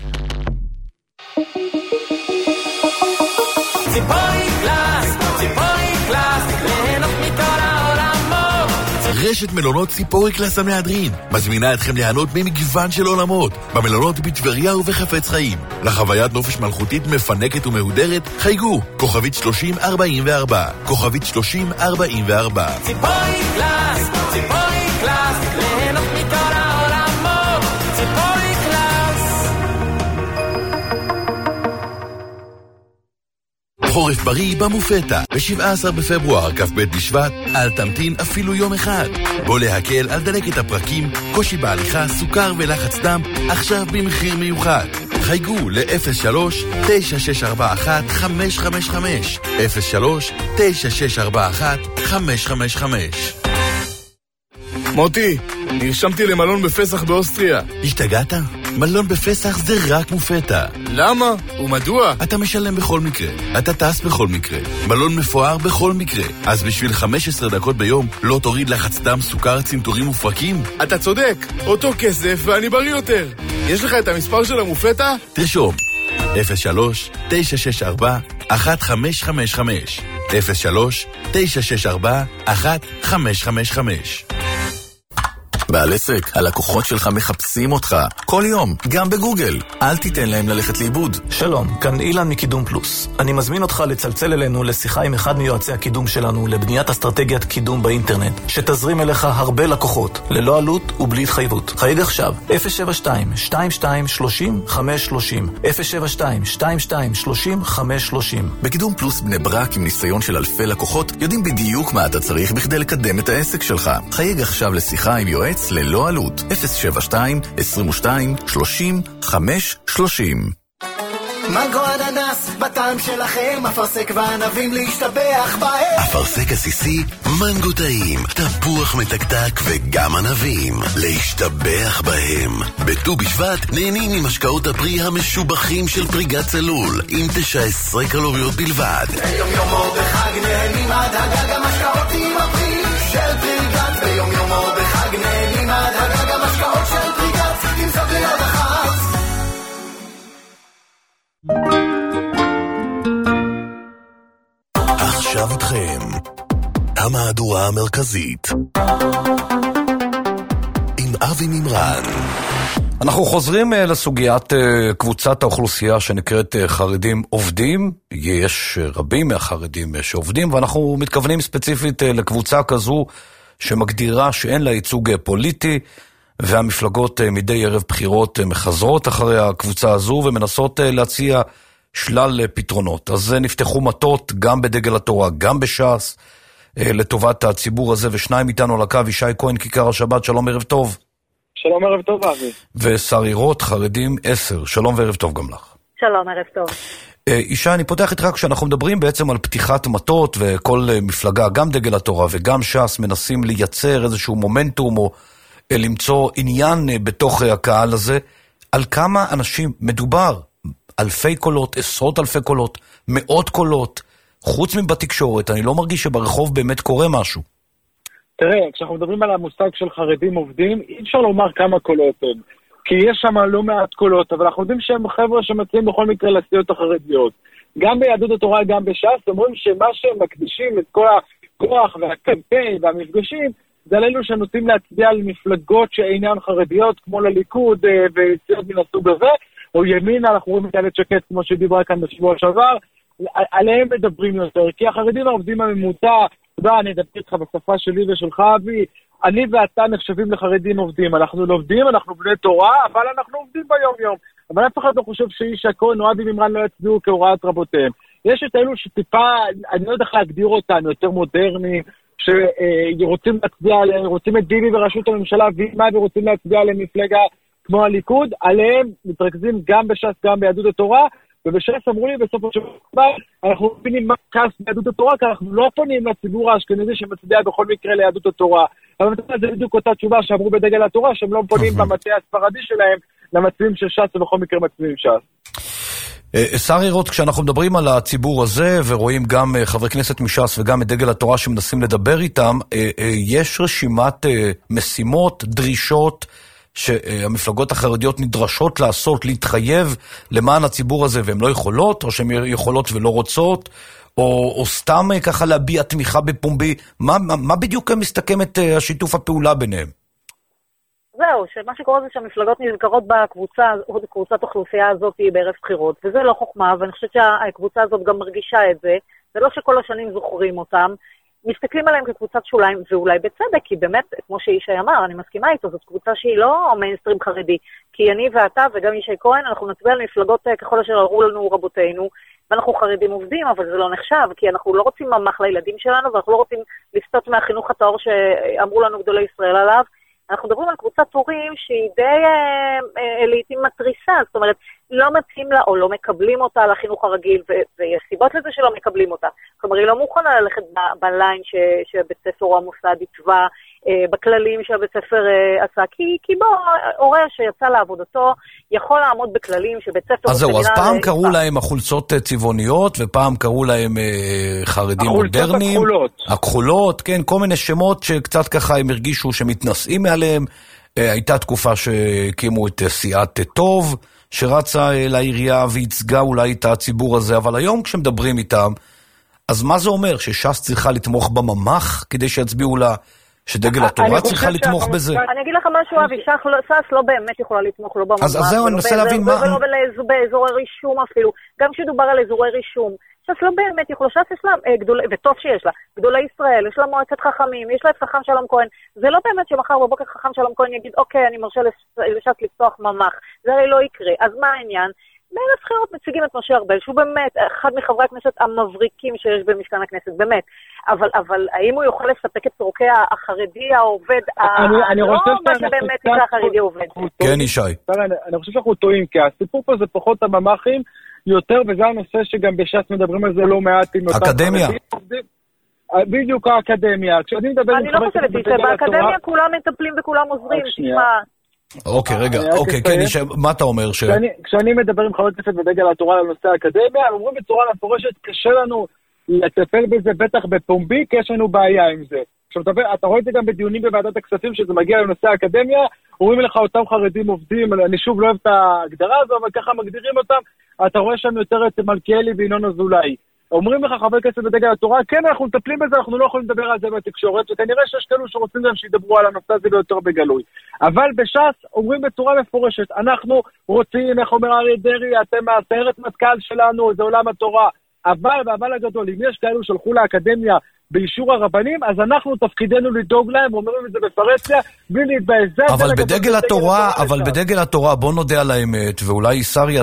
ציפורי קלאס, ציפורי קלאס, ליהנות מכל העולמות. רשת מלונות ציפורי קלאס המהדרין מזמינה אתכם ליהנות ממגוון של עולמות במלונות בטבריה ובחפץ חיים. לחוויית נופש מלכותית מפנקת ומהודרת חייגו, כוכבית שלושים ארבעים וארבע, כוכבית שלושים ארבעים וארבע. ציפורי קלאס, ציפורי קלאס, ליהנות מכל העולמות. ציפורי קלאס. חורף בריא במופתה, ב-שבעה עשר בפברואר, כ"ב בשבט, אל תמתין אפילו יום אחד. בוא להקל על דלקת הפרקים, קושי בהליכה, סוכר ולחץ דם, עכשיו במחיר מיוחד. חייגו ל-אפס שלוש תשע שש ארבע אחת חמש חמש חמש, אפס שלוש תשע שש ארבע אחת חמש חמש חמש. מוטי, נרשמתי למלון בפסח באוסטריה. השתגעת? מלון בפסח זה רק מופתה. למה? ומדוע? אתה משלם בכל מקרה, אתה טס בכל מקרה, מלון מפואר בכל מקרה. אז בשביל חמש עשרה דקות ביום לא תוריד לחץ דם, סוכר, צנתורים ופרקים? אתה צודק, אותו כסף ואני בריא יותר. יש לך את המספר של המופתה? תרשום אפס שלוש תשע שש ארבע אחת חמש חמש חמש, אפס שלוש תשע שש ארבע אחת חמש חמש חמש. בעל עסק, הלקוחות שלך מחפשים אותך כל יום, גם בגוגל. אל תיתן להם ללכת לאיבוד. שלום, כאן אילן מקידום פלוס. אני מזמין אותך לצלצל אלינו לשיחה עם אחד מיועצי הקידום שלנו לבניית אסטרטגיית קידום באינטרנט, שתזרים אליך הרבה לקוחות, ללא עלות ובלי התחייבות. חייג עכשיו, אפס שבע שתיים שתיים שתיים שלוש חמש שלוש אפס, אפס שבע שתיים שתיים שתיים שלוש חמש שלוש. בקידום פלוס בני ברק עם ניסיון של אלפי לקוחות, יודעים בדיוק מה אתה צריך בכדי לקדם את העסק שלך. חייג עכשיו לשיחה עם יועץ ללא עלות, אפס שבע שתיים עשרים ושתיים שלושים חמש שלושים. מנגו אננס, בטעם שלכם, אפרסק וענבים להשתבח בהם. אפרסק עסיסי, מנגו טעים, תפוח מתקתק וגם ענבים להשתבח בהם. בט"ו בשבט נהנים ממשקאות הפרי המשובחים של פריגת צלול עם תשע עשרה קלוריות בלבד. ביום יומו בחג נהנים עד הגג המשקאות עם הפרי של פריגת. ביום יומו כמו בחג נהנים עד הגג המשקאות של טריגת עם זאת ליד אחת. עכשיו איתכם המהדורה המרכזית עם אבי מימרן. אנחנו חוזרים לסוגיית קבוצת האוכלוסייה שנקראת חרדים עובדים. יש רבים מהחרדים שעובדים, ואנחנו מתכוונים ספציפית לקבוצה כזו שמגדירה שאין לה ייצוג פוליטי, והמפלגות מדי ערב בחירות מחזרות אחרי הקבוצה הזו ומנסות להציע שלל פתרונות. אז נפתחו מטות גם בדגל התורה, גם בש"ס, לטובת הציבור הזה, ושניים איתנו על הקו, ישי כהן, כיכר השבת, שלום ערב טוב. שלום ערב טוב אבי. ושרי רוט, חרדים עשר, שלום וערב טוב גם לך. שלום ערב טוב. אישה, אני פותח איתך כשאנחנו מדברים בעצם על פתיחת מטות, וכל מפלגה, גם דגל התורה וגם ש"ס, מנסים לייצר איזשהו מומנטום או למצוא עניין בתוך הקהל הזה. על כמה אנשים מדובר? אלפי קולות, עשרות אלפי קולות, מאות קולות, חוץ מבתקשורת, אני לא מרגיש שברחוב באמת קורה משהו. תראה, כשאנחנו מדברים על המושג של חרדים עובדים, אי אפשר לומר כמה קולות הם, כי יש שם לא מעט קולות, אבל אנחנו יודעים שהם חבר'ה שמציעים בכל מקרה לסיעות החרדיות. גם ביהדות התורה, גם בש"ס, אומרים שמה שהם מקדישים את כל הכוח והקמפיין והמפגשים, זה עלינו שנוטים להצביע על מפלגות שאינן חרדיות, כמו לליכוד וסיעות מן הסוג הזה, או ימינה, אנחנו רואים את איילת שקד, כמו שדיברה כאן בשבוע שעבר, עליהם מדברים יותר, כי החרדים העובדים הממוצע, תודה, אני אדבר איתך בשפה שלי ושלך, אבי, אני ואתה נחשבים לחרדים עובדים, אנחנו לא עובדים, אנחנו בני תורה, אבל אנחנו עובדים ביום יום, אבל אף אחד לא חושב שאיש הכהן או אבי מימרן לא יצביעו כהוראת רבותיהם. יש את אלו שטיפה, אני לא יודע איך להגדיר אותנו, יותר מודרניים, שרוצים להצביע עליהם, רוצים את ביבי בראשות הממשלה, ומה ורוצים להצביע עליהם מפלגה כמו הליכוד, עליהם מתרכזים גם בש"ס, גם ביהדות התורה, ובש"ס אמרו לי בסופו של דבר, אנחנו מבינים מה כעס ביהדות התורה, כי אנחנו לא פונים לציבור האשכנזי שמצביע בכל מקרה ליהדות התורה. אבל זה בדיוק אותה תשובה שאמרו בדגל התורה, שהם לא פונים במטה הספרדי שלהם למצביעים של ש"ס, ובכל מקרה מצביעים ש"ס. שרי רוט, כשאנחנו מדברים על הציבור הזה, ורואים גם חברי כנסת מש"ס וגם את דגל התורה שמנסים לדבר איתם, יש רשימת משימות, דרישות, שהמפלגות החרדיות נדרשות לעשות, להתחייב למען הציבור הזה, והן לא יכולות, או שהן יכולות ולא רוצות, או, או סתם ככה להביע תמיכה בפומבי. מה, מה, מה בדיוק מסתכם את השיתוף הפעולה ביניהם? זהו, שמה שקורה זה שהמפלגות נזכרות בקבוצה, קבוצת אוכלוסייה הזאת בערב בחירות, וזה לא חוכמה, ואני חושבת שהקבוצה הזאת גם מרגישה את זה, זה לא שכל השנים זוכרים אותם, מסתכלים עליהם כקבוצת שוליים, ואולי בצדק, כי באמת, כמו שישי אמר, אני מסכימה איתו, זאת קבוצה שהיא לא מיינסטרים חרדי, כי אני ואתה וגם ישי כהן, אנחנו נצביע על מפלגות ככל אשר הראו לנו רבותינו, ואנחנו חרדים עובדים, אבל זה לא נחשב, כי אנחנו לא רוצים ממח לילדים שלנו, ואנחנו לא רוצים לסטות מהחינוך הטהור שאמרו לנו גדולי ישראל עליו. אנחנו מדברים על קבוצת הורים שהיא די אה, אה, לעתים מטריסה, זאת אומרת, לא מתאים לה או לא מקבלים אותה לחינוך הרגיל, ו- ויש סיבות לזה שלא מקבלים אותה. כלומר, היא לא מוכנה ללכת ב- בליין ש- שבית ספר או המוסד יצבע, אה, בכללים שהבית ספר אה, עשה, כי, כי בו, הורה שיצא לעבודתו, יכול לעמוד בכללים שבית ספר... אז זהו, אז פעם קראו להם החולצות צבעוניות, ופעם קראו להם אה, חרדים מודרניים. החולצות הכחולות. הכחולות, כן, כל מיני שמות שקצת ככה הם הרגישו שמתנשאים מעליהם. אה, הייתה תקופה שהקימו את סיעת טוב, שרצה לעירייה והצגה אולי את הציבור הזה, אבל היום כשמדברים איתם, אז מה זה אומר? שש"ס צריכה לתמוך בממ"ח כדי שיצביעו לה, שדגל התורה צריכה לתמוך בזה? אני אגיד לך משהו, אבי, ש"ס לא באמת יכולה לתמוך לא בממ"ח. אז זהו, אני מנסה להבין מה... ולא באזורי רישום אפילו, גם כשדובר על אזורי רישום. ש"ס לא באמת יכולה, ש"ס יש לה, וטוב שיש לה, גדולי ישראל, יש לה מועצת חכמים, יש לה את חכם שלום כהן. זה לא באמת שמחר בבוקר חכם שלום כהן יגיד, אוקיי, אני מרשה לש"ס לפתוח ממ"ח. זה הרי לא יקרה. אז מה העניין? בערב בחירות מציגים את משה ארבל, שהוא באמת אחד מחברי הכנסת המבריקים שיש במשכן הכנסת, באמת. אבל, אבל האם הוא יוכל לספק את צורכי החרדי העובד, לא מה שבאמת יקרה החרדי עובד? כן, ישי. אני חושב שאנחנו טועים, כי הסיפור פה זה פחות הממ"חים, יותר, וזה הנושא שגם בש"ס מדברים על זה לא מעט. אקדמיה. בדיוק האקדמיה. אני לא חושבת, באקדמיה כולם מטפלים וכולם עוזרים, תשמע. אוקיי, רגע, אוקיי, כן, מה אתה אומר? כשאני מדבר עם חברי כנסת בדגל התורה על נושא האקדמיה, הם אומרים בצורה מפורשת, קשה לנו לטפל בזה בטח בפומבי, כי יש לנו בעיה עם זה. אתה רואה את זה גם בדיונים בוועדת הכספים, שזה מגיע לנושא האקדמיה, אומרים לך אותם חרדים עובדים, אני שוב לא אוהב את ההגדרה הזו, אבל ככה מגדירים אותם, אתה רואה שם יותר את מלכיאלי וינון אזולאי. אומרים לך חבר כנסת בדגל התורה, כן, אנחנו מטפלים בזה, אנחנו לא יכולים לדבר על זה בתקשורת, וכנראה שיש כאלו שרוצים גם שידברו על הנושא הזה ביותר בגלוי. אבל בש"ס אומרים בצורה מפורשת, אנחנו רוצים, איך אומר אריה דרעי, אתם הסיירת מטכ"ל שלנו, זה עולם התורה. אבל, והאבל הגדול, אם יש כאלו שהלכו לאקדמיה באישור הרבנים, אז אנחנו תפקידנו לדאוג להם, אומרים את זה בפרסיה, בלי להתבייש. אבל בדגל התורה, אבל בדגל התורה, בוא נודה על האמת, ואולי שרי,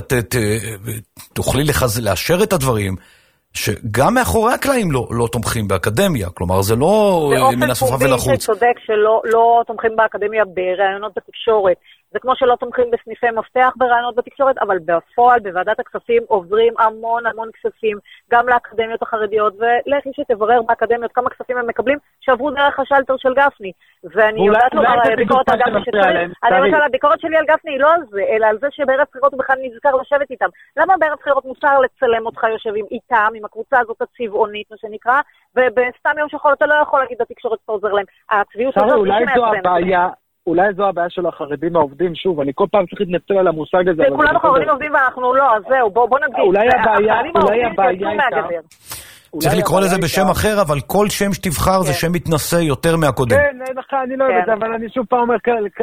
תוכלי לאשר את הדברים, שגם מאחורי הקלעים לא, לא תומכים באקדמיה, כלומר זה לא מן השפה ולחוץ. באופן פומבי שצודק שלא לא תומכים באקדמיה ברעיונות בתקשורת, זה כמו שלא תומכים בסניפי מפתח ברעיונות בתקשורת, אבל בפועל בוועדת הכספים עוברים המון המון כספים, גם לאקדמיות החרדיות, ולכי שתברר באקדמיות כמה כספים הם מקבלים, שעברו דרך השלטר של גפני, ואני יודעת לומר ביקורת על גפני שצריך, אני למשל הביקורת שלי על גפני היא לא על זה, אלא על זה שבערב בחירות הוא בכלל נזכר לשבת איתם. למה בערב בחירות מותר לצלם אותך יושבים איתם, עם הקבוצה הזאת הצבעונית, מה שנקרא, ובסתם יום שחול אתה לא יכול להגיד בתקשורת שאתה עוזר להם. הצביעות הזאת שמעצבנת. אולי זו הבעיה של החרדים העובדים, שוב, אני כל פעם צריך להתנצל על המושג הזה. וכולנו חרדים עובדים ואנחנו לא, אז זהו, בוא נדגיש. אולי הבעיה, אולי הבעיה הייתה. צריך לקרוא לזה בשם אחר, אבל כל שם שתבחר זה שם מתנשא יותר מהקודם. כן, אני לא יודע, אבל אני שוב פעם אומר,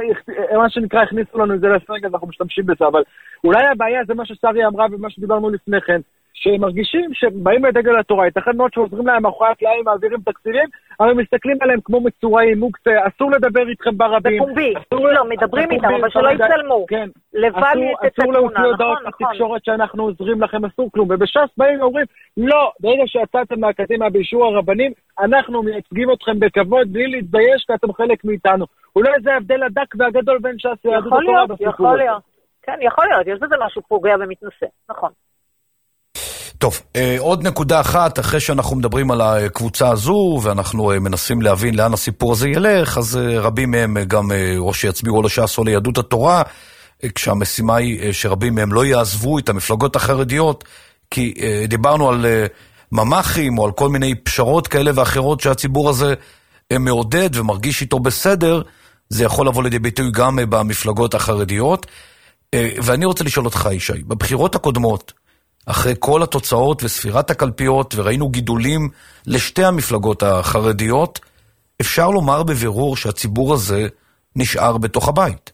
מה שנקרא, הכניסו לנו את זה לסרג, אז אנחנו משתמשים בזה, אבל אולי הבעיה זה מה ששרי אמרה ומה שדיברנו לפני כן, שמרגישים שבאים לדגל התורה, ייתכן מאוד שעוזרים להם מאחורי הקלעים, מעבירים תקציבים, אבל מסתכלים עליהם כמו מצורעים, מוקצה, אסור לדבר איתכם ברבים. בפומבי, לא, מדברים איתם, אבל שלא יצלמו. כן. לבד את אסור להוציא הודעות בתקשורת שאנחנו עוזרים לכם, אסור כלום. ובש"ס באים ואומרים, לא, ברגע שיצאתם מהאקדמיה באישור הרבנים, אנחנו מייצגים אתכם בכבוד, בלי להתבייש, כי אתם חלק מאיתנו. אולי זה ההבדל הדק והגדול בין ש"ס ליהדות התורה בסיפור. יכול להיות, כן, יכול להיות, יש בזה משהו פוגע ומתנשא, נכון. טוב, עוד נקודה אחת, אחרי שאנחנו מדברים על הקבוצה הזו, ואנחנו מנסים להבין לאן הסיפור הזה ילך, אז רבים מהם גם או שיצביעו לש"ס או ליהדות התורה, כשהמשימה היא שרבים מהם לא יעזבו את המפלגות החרדיות, כי דיברנו על ממחים או על כל מיני פשרות כאלה ואחרות שהציבור הזה מעודד ומרגיש איתו בסדר, זה יכול לבוא לידי ביטוי גם במפלגות החרדיות. ואני רוצה לשאול אותך, ישי, בבחירות הקודמות, אחרי כל התוצאות וספירת הקלפיות, וראינו גידולים לשתי המפלגות החרדיות, אפשר לומר בבירור שהציבור הזה נשאר בתוך הבית.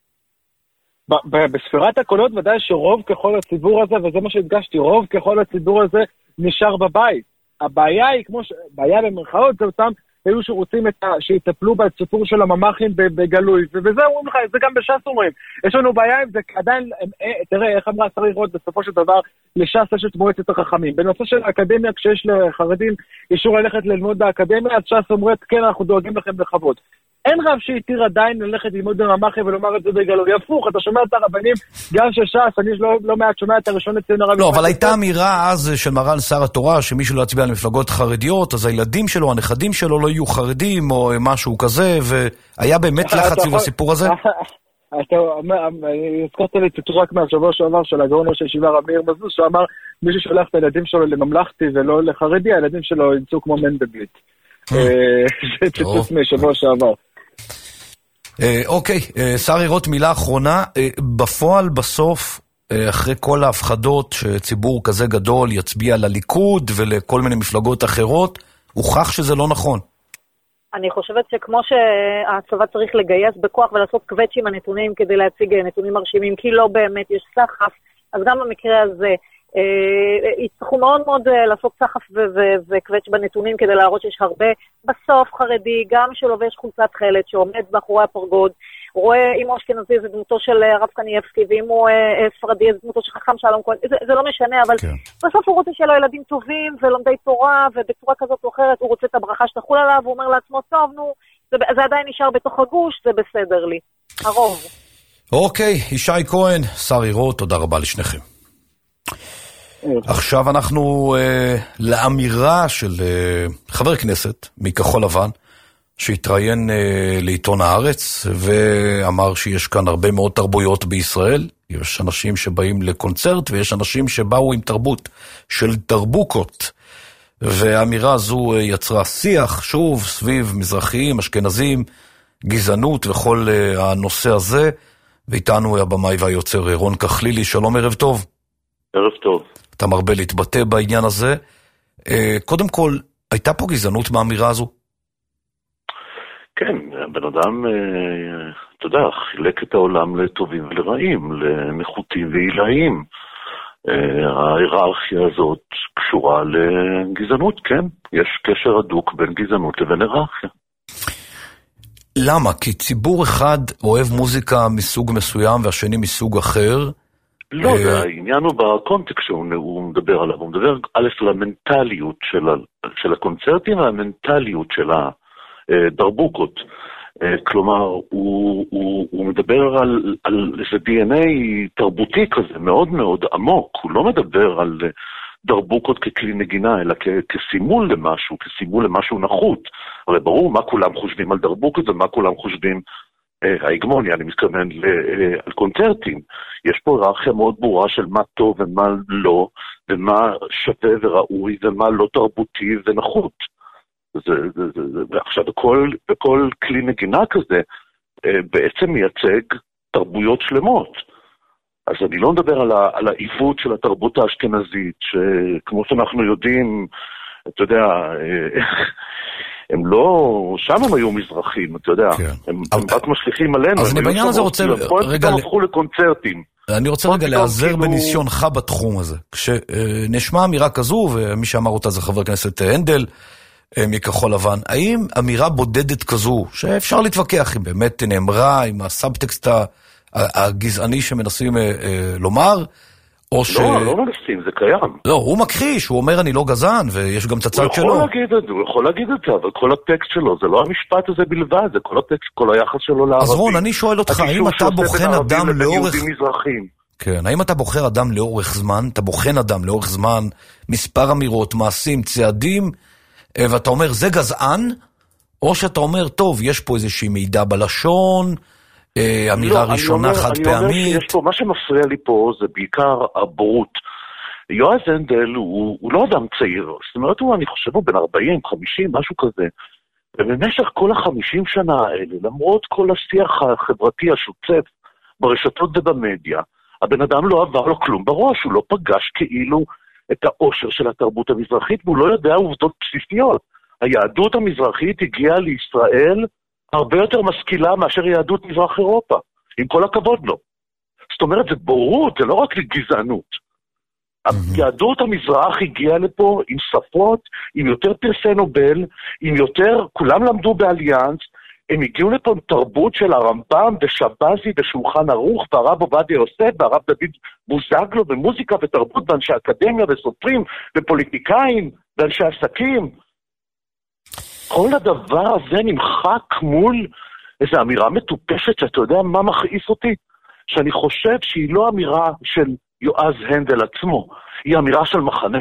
בספירת הקולות ודאי שרוב ככל הציבור הזה, וזה מה שהדגשתי, רוב ככל הציבור הזה נשאר בבית. הבעיה היא, כמו ש... בעיה במרכאות, זה אותם היו שרוצים את ה... שיטפלו בציפור של הממחים בגלוי, ובזה אומרים לך, זה גם בש"ס אומרים, יש לנו בעיה עם זה, עדיין, תראה, איך אמרה שרי רוט, בסופו של דבר, לש"ס יש את מועצת החכמים. בנושא של האקדמיה, כשיש לחרדים אישור ללכת ללמוד באקדמיה, אז ש"ס אומרת, כן, אנחנו דואגים לכם בכבוד. אין רב שהתיר עדיין ללכת ללמוד בממחי ולומר את זה בגלוי. הפוך, אתה שומע את הרבנים, גם של ש"ס, אני לא, לא מעט שומע את הראשון לציון הרב. לא, אבל הייתה אמירה אז של מרן שר התורה, שמישהו לא יצביע על מפלגות חרדיות, אז הילדים שלו, הנכדים שלו לא יהיו חרדים או משהו כזה, והיה באמת לחץ סביב הסיפור הזה? אתה אומר, הזכרת לי ציטוט רק מהשבוע שעבר של הגאון ראש הישיבה רב מאיר מזוז, שאמר, מי ששולח את הילדים שלו לממלכתי ולא לחרדי, הילדים שלו ימצאו כמו מנדלבליט. זה ציטוט משבוע שעבר. אוקיי, שרי רוט, מילה אחרונה. בפועל בסוף, אחרי כל ההפחדות שציבור כזה גדול יצביע לליכוד ולכל מיני מפלגות אחרות, הוכח שזה לא נכון. אני חושבת שכמו שהצבא צריך לגייס בכוח ולעשות קווץ' עם הנתונים כדי להציג נתונים מרשימים, כי לא באמת יש סחף, אז גם במקרה הזה יצטרכו מאוד מאוד לעשות סחף וקווץ' בנתונים כדי להראות שיש הרבה בסוף חרדי, גם שלובש חולצת חלת שעומד מאחורי הפרגוד, רואה אם הוא אשכנזי זה דמותו של הרב קניאבסקי, ואם הוא ספרדי זה דמותו של חכם שלום כהן, זה, זה לא משנה, אבל כן. בסוף הוא רוצה שיהיה לו ילדים טובים ולומדי תורה, ובצורה כזאת או אחרת הוא רוצה את הברכה שתחול עליו, הוא אומר לעצמו, טוב, נו, זה, זה עדיין נשאר בתוך הגוש, זה בסדר לי, הרוב. אוקיי, ישי כהן, שרי רוט, תודה רבה לשניכם. עכשיו אנחנו אה, לאמירה של אה, חבר כנסת מכחול לבן, שהתראיין אה, לעיתון הארץ, ואמר שיש כאן הרבה מאוד תרבויות בישראל. יש אנשים שבאים לקונצרט, ויש אנשים שבאו עם תרבות של תרבוקות. והאמירה הזו יצרה שיח, שוב, סביב מזרחיים, אשכנזים, גזענות וכל הנושא הזה, ואיתנו הבמאי והיוצר רון כחלילי. שלום, ערב טוב. ערב טוב. אתה מרבה להתבטא בעניין הזה. קודם כל, הייתה פה גזענות מהאמירה הזו? כן, בן אדם, אתה יודע, חילק את העולם לטובים ולרעים, לנחותים ועילאים. ההיררכיה הזאת קשורה לגזענות, כן. יש קשר הדוק בין גזענות לבין היררכיה. למה? כי ציבור אחד אוהב מוזיקה מסוג מסוים והשני מסוג אחר? לא, העניין הוא בקונטקסט שהוא מדבר עליו. הוא מדבר א' על המנטליות של הקונצרטים והמנטליות של הדרבוקות. כלומר, הוא, הוא, הוא מדבר על, על איזה די אן איי תרבותי כזה, מאוד מאוד עמוק. הוא לא מדבר על דרבוקות ככלי נגינה, אלא כ, כסימול למשהו, כסימול למשהו נחות. הרי ברור מה כולם חושבים על דרבוקות ומה כולם חושבים, אה, ההגמוניה, אני מתכוון ל, אה, על קונצרטים. יש פה היררכיה מאוד ברורה של מה טוב ומה לא, ומה שווה וראוי ומה לא תרבותי ונחות. זה, זה, זה, זה, ועכשיו בכל, בכל כלי נגינה כזה אה, בעצם מייצג תרבויות שלמות. אז אני לא מדבר על, ה, על העיוות של התרבות האשכנזית, שכמו שאנחנו יודעים, אתה יודע, אה, הם לא, שם הם היו מזרחים, אתה יודע, כן. הם, אבל, הם רק משליכים עלינו. אז אני בעניין הזה רוצה, רגע, הם הפכו לקונצרטים. אני רוצה רגע להיעזר כאילו... בניסיונך בתחום הזה. כשנשמע אמירה כזו, ומי שאמר אותה זה חבר הכנסת הנדל, מכחול לבן, האם אמירה בודדת כזו, שאפשר להתווכח אם באמת נאמרה, עם הסאבטקסט הגזעני שמנסים לומר, או ש... לא, לא מנסים, זה קיים. לא, הוא מכחיש, הוא אומר אני לא גזען, ויש גם את הצד שלו. הוא יכול להגיד את זה, הוא יכול להגיד את זה, אבל כל הטקסט שלו, זה לא המשפט הזה בלבד, זה כל הטקסט, כל היחס שלו לערבים. אז רון, אני שואל אותך, האם אתה בוחן אדם לאורך... כן, האם אתה בוחר אדם לאורך זמן, אתה בוחן אדם לאורך זמן, מספר אמירות, מעשים, צעדים, ואתה אומר, זה גזען, או שאתה אומר, טוב, יש פה איזושהי מידע בלשון, אמירה ראשונה חד פעמית. אני אומר שיש פה, מה שמפריע לי פה זה בעיקר הבורות. יועז הנדל הוא, הוא לא אדם צעיר, זאת אומרת, הוא, אני חושב, הוא בן ארבעים, חמישים, משהו כזה. ובמשך כל החמישים שנה האלה, למרות כל השיח החברתי השוצף ברשתות ובמדיה, הבן אדם לא עבר לו כלום בראש, הוא לא פגש כאילו את האושר של התרבות המזרחית, והוא לא יודע עובדות בסיסיות. היהדות המזרחית הגיעה לישראל הרבה יותר משכילה מאשר יהדות מזרח אירופה, עם כל הכבוד לו. זאת אומרת, זה בורות, זה לא רק לגזענות. יהדות המזרח הגיעה לפה עם שפות, עם יותר פרסי נובל, עם יותר, כולם למדו באליאנס, הם הגיעו לפה עם תרבות של הרמב"ם ושבזי ושולחן ערוך והרב עובדיה יוסף והרב דוד בוזגלו במוזיקה ותרבות ואנשי אקדמיה וסופרים ופוליטיקאים ואנשי עסקים. כל הדבר הזה נמחק מול איזו אמירה מטופשת שאתה יודע מה מכעיס אותי? שאני חושב שהיא לא אמירה של יועז הנדל עצמו, היא אמירה של מחנה.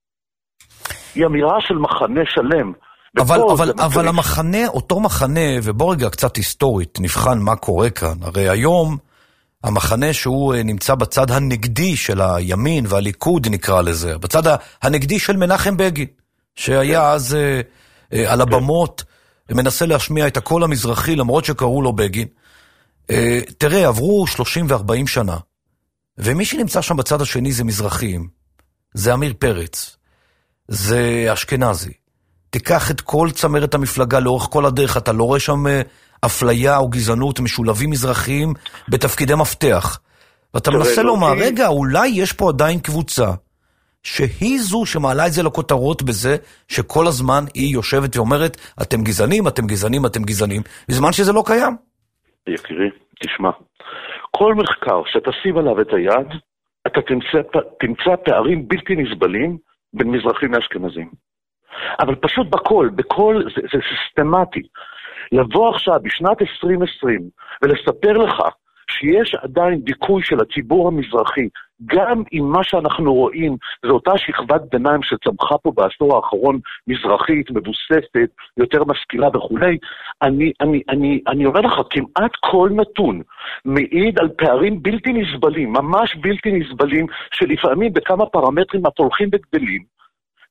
היא אמירה של מחנה שלם. אבל, אבל, אבל המחנה, אותו מחנה, ובוא רגע קצת היסטורית, נבחן מה קורה כאן. הרי היום, המחנה שהוא נמצא בצד הנגדי של הימין והליכוד נקרא לזה, בצד הנגדי של מנחם בגין, שהיה אז על הבמות, מנסה להשמיע את הקול המזרחי, למרות שקראו לו בגין. תראה, עברו שלושים וארבעים שנה, ומי שנמצא שם בצד השני זה מזרחים, זה אמיר פרץ, זה אשכנזי. תיקח את כל צמרת המפלגה לאורך כל הדרך, אתה לא רואה שם אפליה או גזענות, משולבים מזרחיים בתפקידי מפתח. ואתה מנסה לומר, רגע, אולי יש פה עדיין קבוצה, שהיא זו שמעלה את זה לכותרות בזה, שכל הזמן היא יושבת ואומרת, אתם גזענים, אתם גזענים, אתם גזענים, בזמן שזה לא קיים. יקירי, תשמע, כל מחקר שתשים עליו את היד, אתה תמצא, תמצא פערים בלתי נסבלים בין מזרחים לאשכנזים. אבל פשוט בכל, בכל, זה, זה סיסטמטי. לבוא עכשיו בשנת עשרים עשרים ולספר לך שיש עדיין דיכוי של הציבור המזרחי, גם עם מה שאנחנו רואים, זו אותה שכבת ביניים שצמחה פה בעשור האחרון, מזרחית, מבוססת, יותר משכילה וכולי, אני, אני, אני, אני אומר לך, כמעט כל נתון מעיד על פערים בלתי נסבלים, ממש בלתי נסבלים, שלפעמים בכמה פרמטרים אף הולכים וגדלים,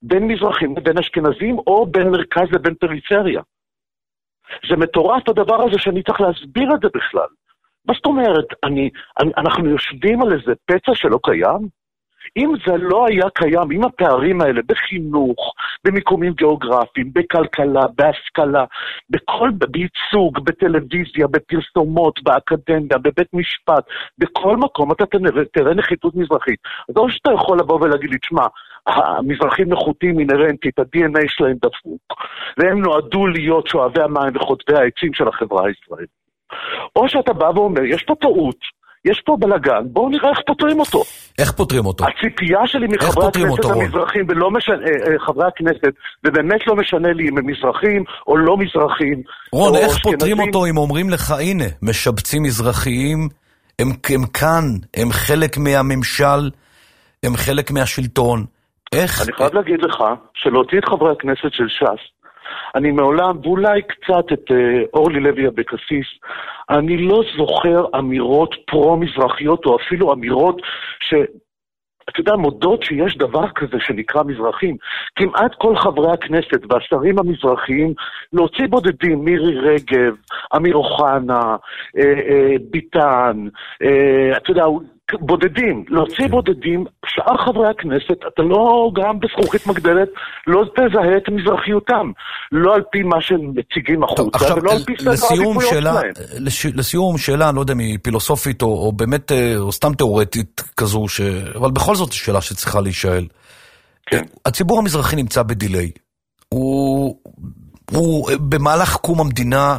בין מזרחים לבין אשכנזים, או בין מרכז לבין פריפריה. זה מטורף הדבר הזה שאני צריך להסביר את זה בכלל. מה זאת אומרת? אני, אני, אנחנו יושבים על איזה פצע שלא קיים? אם זה לא היה קיים, אם הפערים האלה בחינוך, במיקומים גיאוגרפיים, בכלכלה, בהשכלה, בכל, בייצוג, בטלוויזיה, בפרסומות, באקדמיה, בבית משפט, בכל מקום אתה תראה, תראה נחיתות מזרחית. אז או שאתה יכול לבוא ולהגיד לי, תשמע, המזרחים נחותים אינרנטית, ה-די אן איי שלהם דפוק, והם נועדו להיות שואבי המים וחוטבי העצים של החברה הישראלית. או שאתה בא ואומר, יש פה טעות, יש פה בלגן, בואו נראה איך פותרים אותו. איך פותרים אותו? הציפייה שלי מחברי הכנסת המזרחים, ולא משנה, חברי הכנסת, ובאמת לא משנה לי אם הם מזרחים או לא מזרחים. רון, איך פותרים אותו אם אומרים לך, הנה, משבצים מזרחיים, הם, הם כאן, הם חלק מהממשל, הם חלק מהשלטון. איך? אני חייב להגיד לך, שלהוציא את חברי הכנסת של ש"ס, אני מעולם, ואולי קצת את uh, אורלי לוי אבקסיס, אני לא זוכר אמירות פרו-מזרחיות, או אפילו אמירות ש... אתה יודע, מודות שיש דבר כזה שנקרא מזרחים. כמעט כל חברי הכנסת והשרים המזרחיים, להוציא בודדים, מירי רגב, אמיר אוחנה, אה, אה, ביטן, אה, אתה יודע, בודדים, להוציא בודדים, שאר חברי הכנסת, אתה לא גם בזכוכית מגדלת, לא תזהה את מזרחיותם, לא על פי מה שהם מציגים החוצה, ולא על פי סדר העדיפויות שלהם. לסיום שאלה, אני לא יודע, מפילוסופית, או, או באמת, או סתם תיאורטית כזו, ש... אבל בכל זאת שאלה שצריכה להישאל. כן. הציבור המזרחי נמצא בדילי. הוא, הוא במהלך קום המדינה,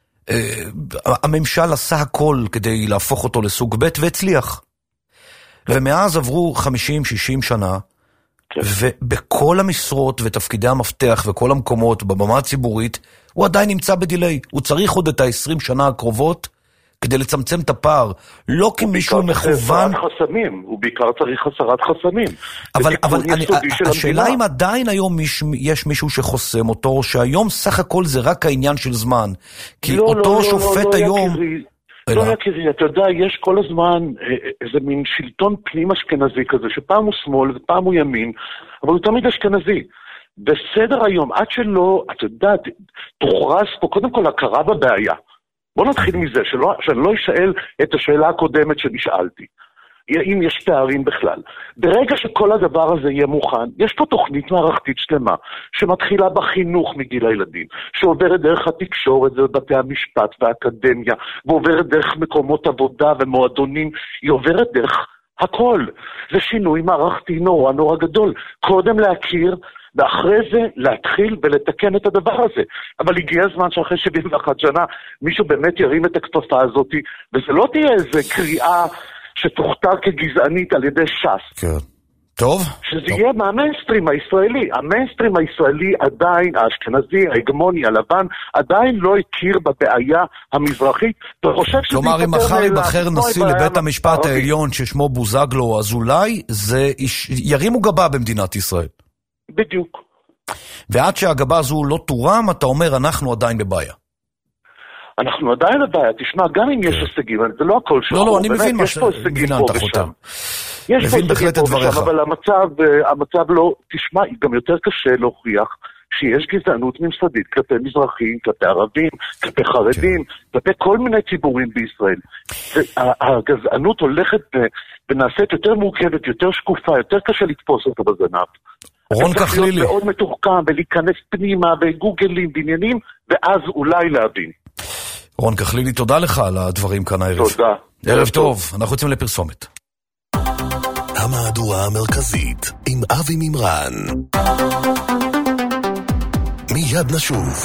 הממשל עשה הכל כדי להפוך אותו לסוג ב' והצליח. ומאז עברו חמישים שישים שנה, ובכל המשרות ותפקידי המפתח וכל המקומות בבמה הציבורית, הוא עדיין נמצא בדילי. הוא צריך עוד את ה-עשרים שנה הקרובות כדי לצמצם את הפער. לא כי מישהו מכוון... חסמים. הוא בעיקר צריך הסרת חסמים. אבל, אבל אני, השאלה אם עדיין היום יש, יש מישהו שחוסם אותו, או שהיום סך הכל זה רק העניין של זמן. כי לא, אותו לא, שופט לא, לא, היום... יקירי. לא יקירי, אתה יודע, יש כל הזמן איזה מין שלטון פנים אשכנזי כזה, שפעם הוא שמאל ופעם הוא ימין, אבל הוא תמיד אשכנזי. בסדר היום, עד שלא, אתה יודע, תוכרז פה קודם כל הכרה בבעיה. בוא נתחיל מזה, שלא, שאני לא אשאל את השאלה הקודמת שנשאלתי. אם יש פערים בכלל. ברגע שכל הדבר הזה יהיה מוכן, יש פה תוכנית מערכתית שלמה, שמתחילה בחינוך מגיל הילדים, שעוברת דרך התקשורת ובתי המשפט והאקדמיה, ועוברת דרך מקומות עבודה ומועדונים, היא עוברת דרך הכל. זה שינוי מערכתי נורא נורא גדול. קודם להכיר, ואחרי זה להתחיל ולתקן את הדבר הזה. אבל הגיע הזמן שאחרי שבעים ואחת שנה, מישהו באמת ירים את הכפפה הזאת, וזה לא תהיה איזה קריאה שתוכתר כגזענית על ידי ש"ס. כן. טוב. שזה טוב. יהיה מהמיינסטרים הישראלי. המיינסטרים הישראלי עדיין, האשכנזי, ההגמוני, הלבן, עדיין לא הכיר בבעיה המזרחית, וחושב שזה... כלומר, אם מחר ייבחר נשיא לבית המשפט העליון ששמו בוזגלו, אז אולי זה ירימו גבה במדינת ישראל. בדיוק. ועד שהגבה הזו לא תורם, אתה אומר, אנחנו עדיין בבעיה. אנחנו עדיין בבעיה, תשמע, גם אם יש הישגים, זה לא הכל שחור. לא, לא, אני מבין מה שאתה חותם. יש פה הישגים פה ושם, אבל המצב, המצב לא, תשמע, גם יותר קשה להוכיח שיש גזענות ממסדית כלפי מזרחים, כלפי ערבים, כלפי חרדים, כלפי כל מיני ציבורים בישראל. הגזענות הולכת ונעשית יותר מורכבת, יותר שקופה, יותר קשה לתפוס אותה בזנב. רון כחלילי. להיות מאוד מתוחכם ולהיכנס פנימה וגוגלים בעניינים, ואז אולי להבין. רון כחלילי, תודה לך על הדברים כאן הערב. תודה. ערב טוב, אנחנו יוצאים לפרסומת. המהדורה המרכזית עם אבי מימרן. מיד נשוב.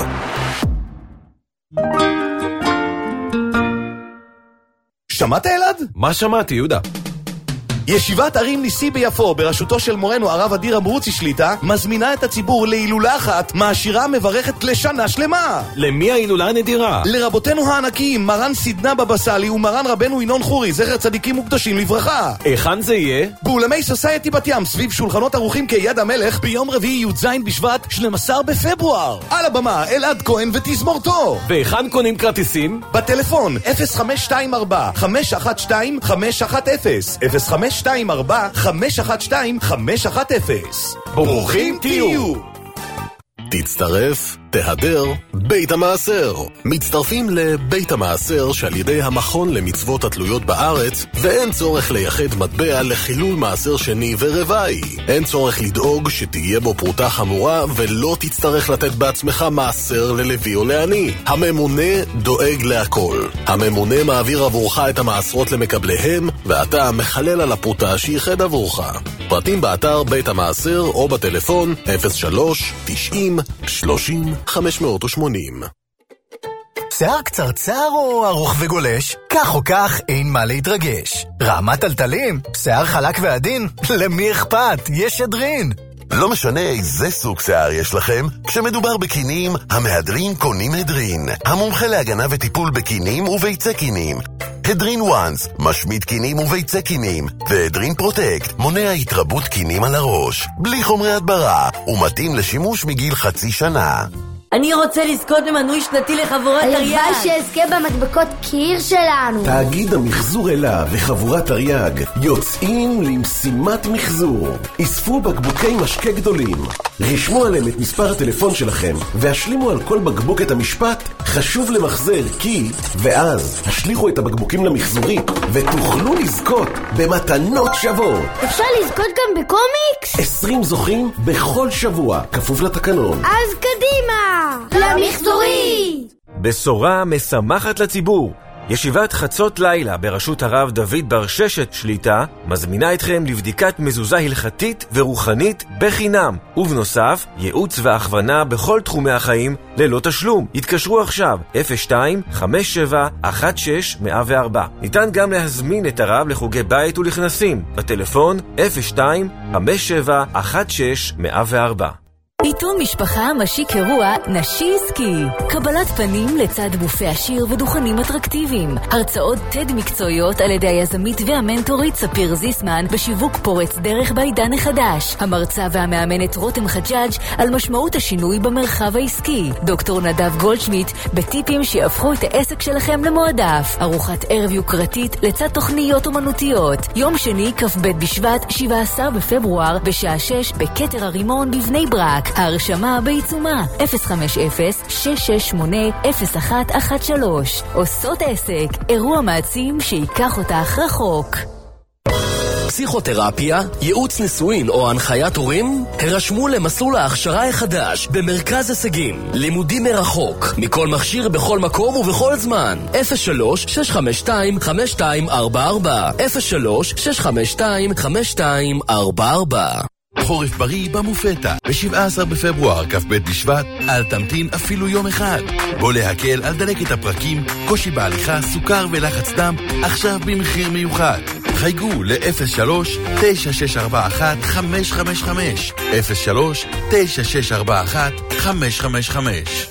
שמעת אלעד? מה שמעתי, יהודה? ישיבת ערים ניסי ביפו, בראשותו של מורנו הרב אדיר אמרוצי שליטה, מזמינה את הציבור להילולה אחת, מעשירה מברכת לשנה שלמה. למי ההילולה הנדירה? לרבותינו הענקיים, מרן סדנה בבא סאלי ומרן רבנו ינון חורי, זכר צדיקים וקדושים לברכה. היכן זה יהיה? באולמי סוסייטי בת ים, סביב שולחנות ערוכים כיד המלך, ביום רביעי י"ז בשבט, שנים עשר בפברואר. על הבמה, אלעד כהן ותזמורתו. והיכן קונים כרטיסים? בטלפון אפס חמש שתיים ארבע חמש אחת שתיים חמש אחת אפס אפס חמש שתיים ארבע חמש אחת שתיים חמש אחת אפס. ברוכים תהיו! תצטרף, תהדר, בית המעשר. מצטרפים לבית המעשר שעל ידי המכון למצוות התלויות בארץ, ואין צורך לייחד מטבע לחילול מעשר שני ורבעי. אין צורך לדאוג שתהיה בו פרוטה חמורה ולא תצטרך לתת בעצמך מעשר ללוי או לעני. הממונה דואג להכל. הממונה מעביר עבורך את המעשרות למקבליהם, ואתה מחלל על הפרוטה שייחד עבורך. פרטים באתר בית המעשר או בטלפון אפס שלוש תשעים שלושים חמש מאות ושמונים. שיער קצרצר או ארוך וגולש? כך או כך אין מה להתרגש. רעמת טלטלים? שיער חלק ועדין? למי אכפת? יש שדרין. לא משנה איזה סוג שיער יש לכם, כשמדובר בקינים, המהדרין קונים הדרין. המומחה להגנה וטיפול בקינים וביצי קינים. הדרין וואנס, משמיד קינים וביצי קינים. והדרין פרוטקט, מונע התרבות קינים על הראש. בלי חומרי הדברה, ומתאים לשימוש מגיל חצי שנה. אני רוצה לזכות במנוי שנתי לחבורת תרי"ג. הלוואי שאזכה במדבקות קיר שלנו. תאגיד המחזור אלה וחבורת תרי"ג יוצאים למשימת מחזור. אספו בקבוקי משקה גדולים, רשמו עליהם את מספר הטלפון שלכם והשלימו על כל בקבוק את המשפט חשוב למחזר כי, ואז השליחו את הבקבוקים למחזורית ותוכלו לזכות במתנות שוות. אפשר לזכות גם בקומיקס? עשרים זוכים בכל שבוע, כפוף לתקנון. אז קדימה! למחזורית! בשורה משמחת לציבור. ישיבת חצות לילה בראשות הרב דוד בר ששת שליטה מזמינה אתכם לבדיקת מזוזה הלכתית ורוחנית בחינם, ובנוסף ייעוץ והכוונה בכל תחומי החיים ללא תשלום. התקשרו עכשיו אפס שתיים חמש שבע אחת שש אפס אפס ארבע. ניתן גם להזמין את הרב לחוגי בית ולכנסים בטלפון אפס שתיים חמש שבע אחת שש אפס אפס ארבע. עיתון משפחה משיק אירוע נשי עסקי. קבלת פנים לצד בופי עשיר ודוכנים אטרקטיביים. הרצאות טד מקצועיות על ידי היזמית והמנטורית ספיר זיסמן בשיווק פורץ דרך בעידן החדש. המרצה והמאמנת רותם חג'אג' על משמעות השינוי במרחב העסקי. דוקטור נדב גולדשמיט בטיפים שיהפכו את העסק שלכם למועדף. ארוחת ערב יוקרתית לצד תוכניות אומנותיות. יום שני כ"ב בשבט שבעה עשר בפברואר בשעה שש בכתר הרימון בבני ברק. ההרשמה בעיצומה אפס חמש אפס שש שש שמונה אפס אחת אחת שלוש. עושות עסק, אירוע מעצים שיקח אותך רחוק. פסיכותרפיה, ייעוץ נישואין או הנחיית הורים? הרשמו למסלול ההכשרה החדש במרכז הישגים. לימודים מרחוק, מכל מכשיר בכל מקום ובכל זמן. אפס שלוש שש חמש שתיים חמש שתיים ארבע ארבע אפס שלוש שש חמש שתיים חמש שתיים ארבע ארבע. חורף בריא במופתה, ב-שבעה עשר בפברואר, כ"ב בשבט, אל תמתין אפילו יום אחד. בוא להקל על דלקת הפרקים, קושי בהליכה, סוכר ולחץ דם, עכשיו במחיר מיוחד. חייגו ל-אפס שלוש תשע שש ארבע אחת חמש חמש חמש אפס שלוש תשע שש ארבע אחת חמש חמש חמש.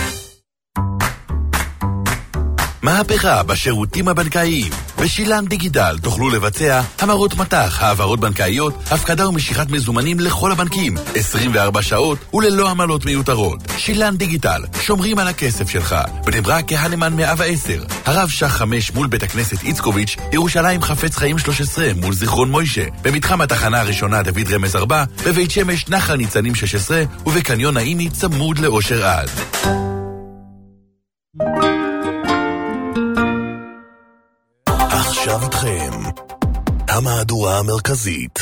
מהפכה בשירותים הבנקאיים. בשילן דיגיטל תוכלו לבצע המרות מטח, העברות בנקאיות, הפקדה ומשיכת מזומנים לכל הבנקים, עשרים וארבע שעות וללא עמלות מיותרות. שילן דיגיטל, שומרים על הכסף שלך. בני ברק כהנמן מאה ועשר, הרב שח חמש מול בית הכנסת איצקוביץ', ירושלים חפץ חיים שלוש עשרה מול זיכרון מוישה, במתחם התחנה הראשונה דוד רמז ארבע, בבית שמש נחל ניצנים שש עשרה ובקניון נעימי צמוד לאושר עד. עכשיו איתכם, המהדורה המרכזית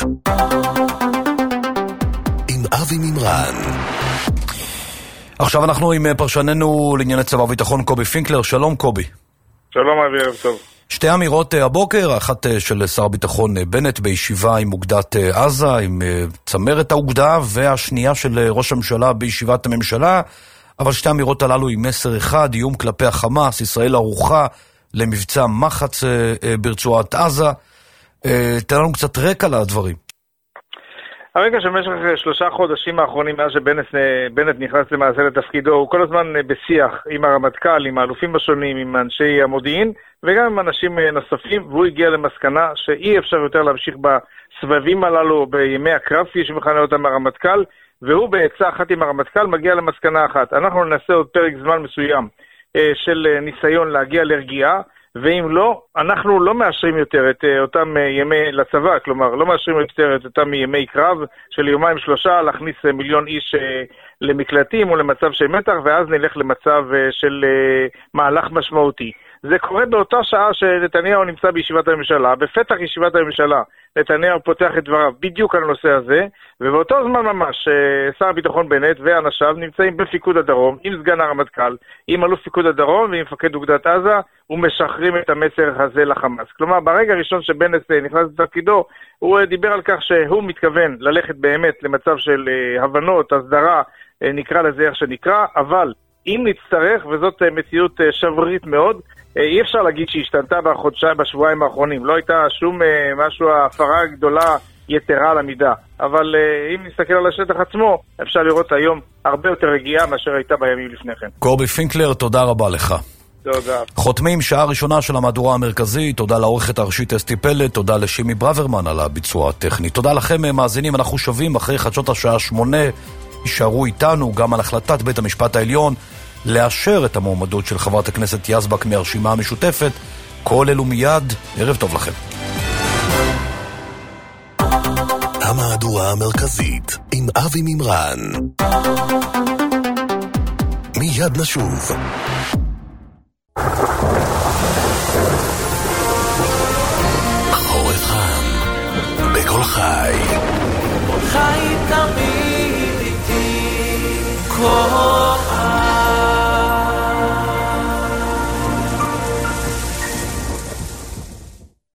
עם אבי מימרן. עכשיו אנחנו עם פרשננו לענייני צבא וביטחון קובי פינקלר. שלום קובי. שלום אבי, ערב טוב. שתי אמירות הבוקר, אחת של שר הביטחון בנט בישיבה עם אוגדת עזה, עם צמרת האוגדה, והשנייה של ראש הממשלה בישיבת הממשלה, אבל שתי אמירות הללו עם מסר אחד, איום כלפי החמאס, ישראל ערוכה למבצע מחץ ברצועת עזה. תן לנו קצת רקע לדברים. הרקע שבמשך שלושה חודשים האחרונים מאז שבנט נכנס למעשה לתפקידו, הוא כל הזמן בשיח עם הרמטכ"ל, עם האלופים השונים, עם אנשי המודיעין וגם עם אנשים נוספים, והוא הגיע למסקנה שאי אפשר יותר להמשיך בסבבים הללו בימי הקרב, כפי שמכנה אותם הרמטכ"ל, והוא בעצה אחת עם הרמטכ"ל מגיע למסקנה אחת: אנחנו ננסה עוד פרק זמן מסוים של ניסיון להגיע לרגיעה, ואם לא, אנחנו לא מאשרים יותר את אותם ימי לצבא, כלומר, לא מאשרים יותר את אותם ימי קרב של יומיים שלושה, להכניס מיליון איש למקלטים או למצב של מתח, ואז נלך למצב של מהלך משמעותי. זה קורה באותה שעה שנתניהו נמצא בישיבת הממשלה, בפתח ישיבת הממשלה, נתניהו פותח את דבריו בדיוק על הנושא הזה, ובאותו זמן ממש שר הביטחון בנט ואנשיו נמצאים בפיקוד הדרום, עם סגן הרמטכ"ל, עם אלוף פיקוד הדרום ועם מפקד אוגדת עזה, ומשחררים את המסר הזה לחמאס. כלומר, ברגע הראשון שבנט נכנס לתפקידו, הוא דיבר על כך שהוא מתכוון ללכת באמת למצב של הבנות, הסדרה, נקרא לזה איך שנקרא, אבל אם נצטרך, וזאת מציאות שברית מאוד, אי אפשר להגיד שהשתנתה בחודשיים, בשבועיים האחרונים. לא הייתה שום משהו, הפרה גדולה יתרה על המידה. אבל אם נסתכל על השטח עצמו, אפשר לראות היום הרבה יותר רגיעה מאשר הייתה בימים לפני כן. קובי פינקלר, תודה רבה לך. תודה. חותמים שעה ראשונה של המהדורה המרכזית. תודה לעורכת הראשית אסתי פלט, תודה לשימי ברוורמן על הביצוע הטכני. תודה לכם מאזינים, אנחנו שווים אחרי חדשות השעה שמונה. יישארו איתנו גם על החלטת בית המשפט העליון לאשר את המועמדות של חברת הכנסת יזבק מהרשימה המשותפת. כל אלו מיד, ערב טוב לכם. המהדורה המרכזית עם אבי ממרן. מיד נשוב. חורף חם בכל חי. חי תמיד איתי כל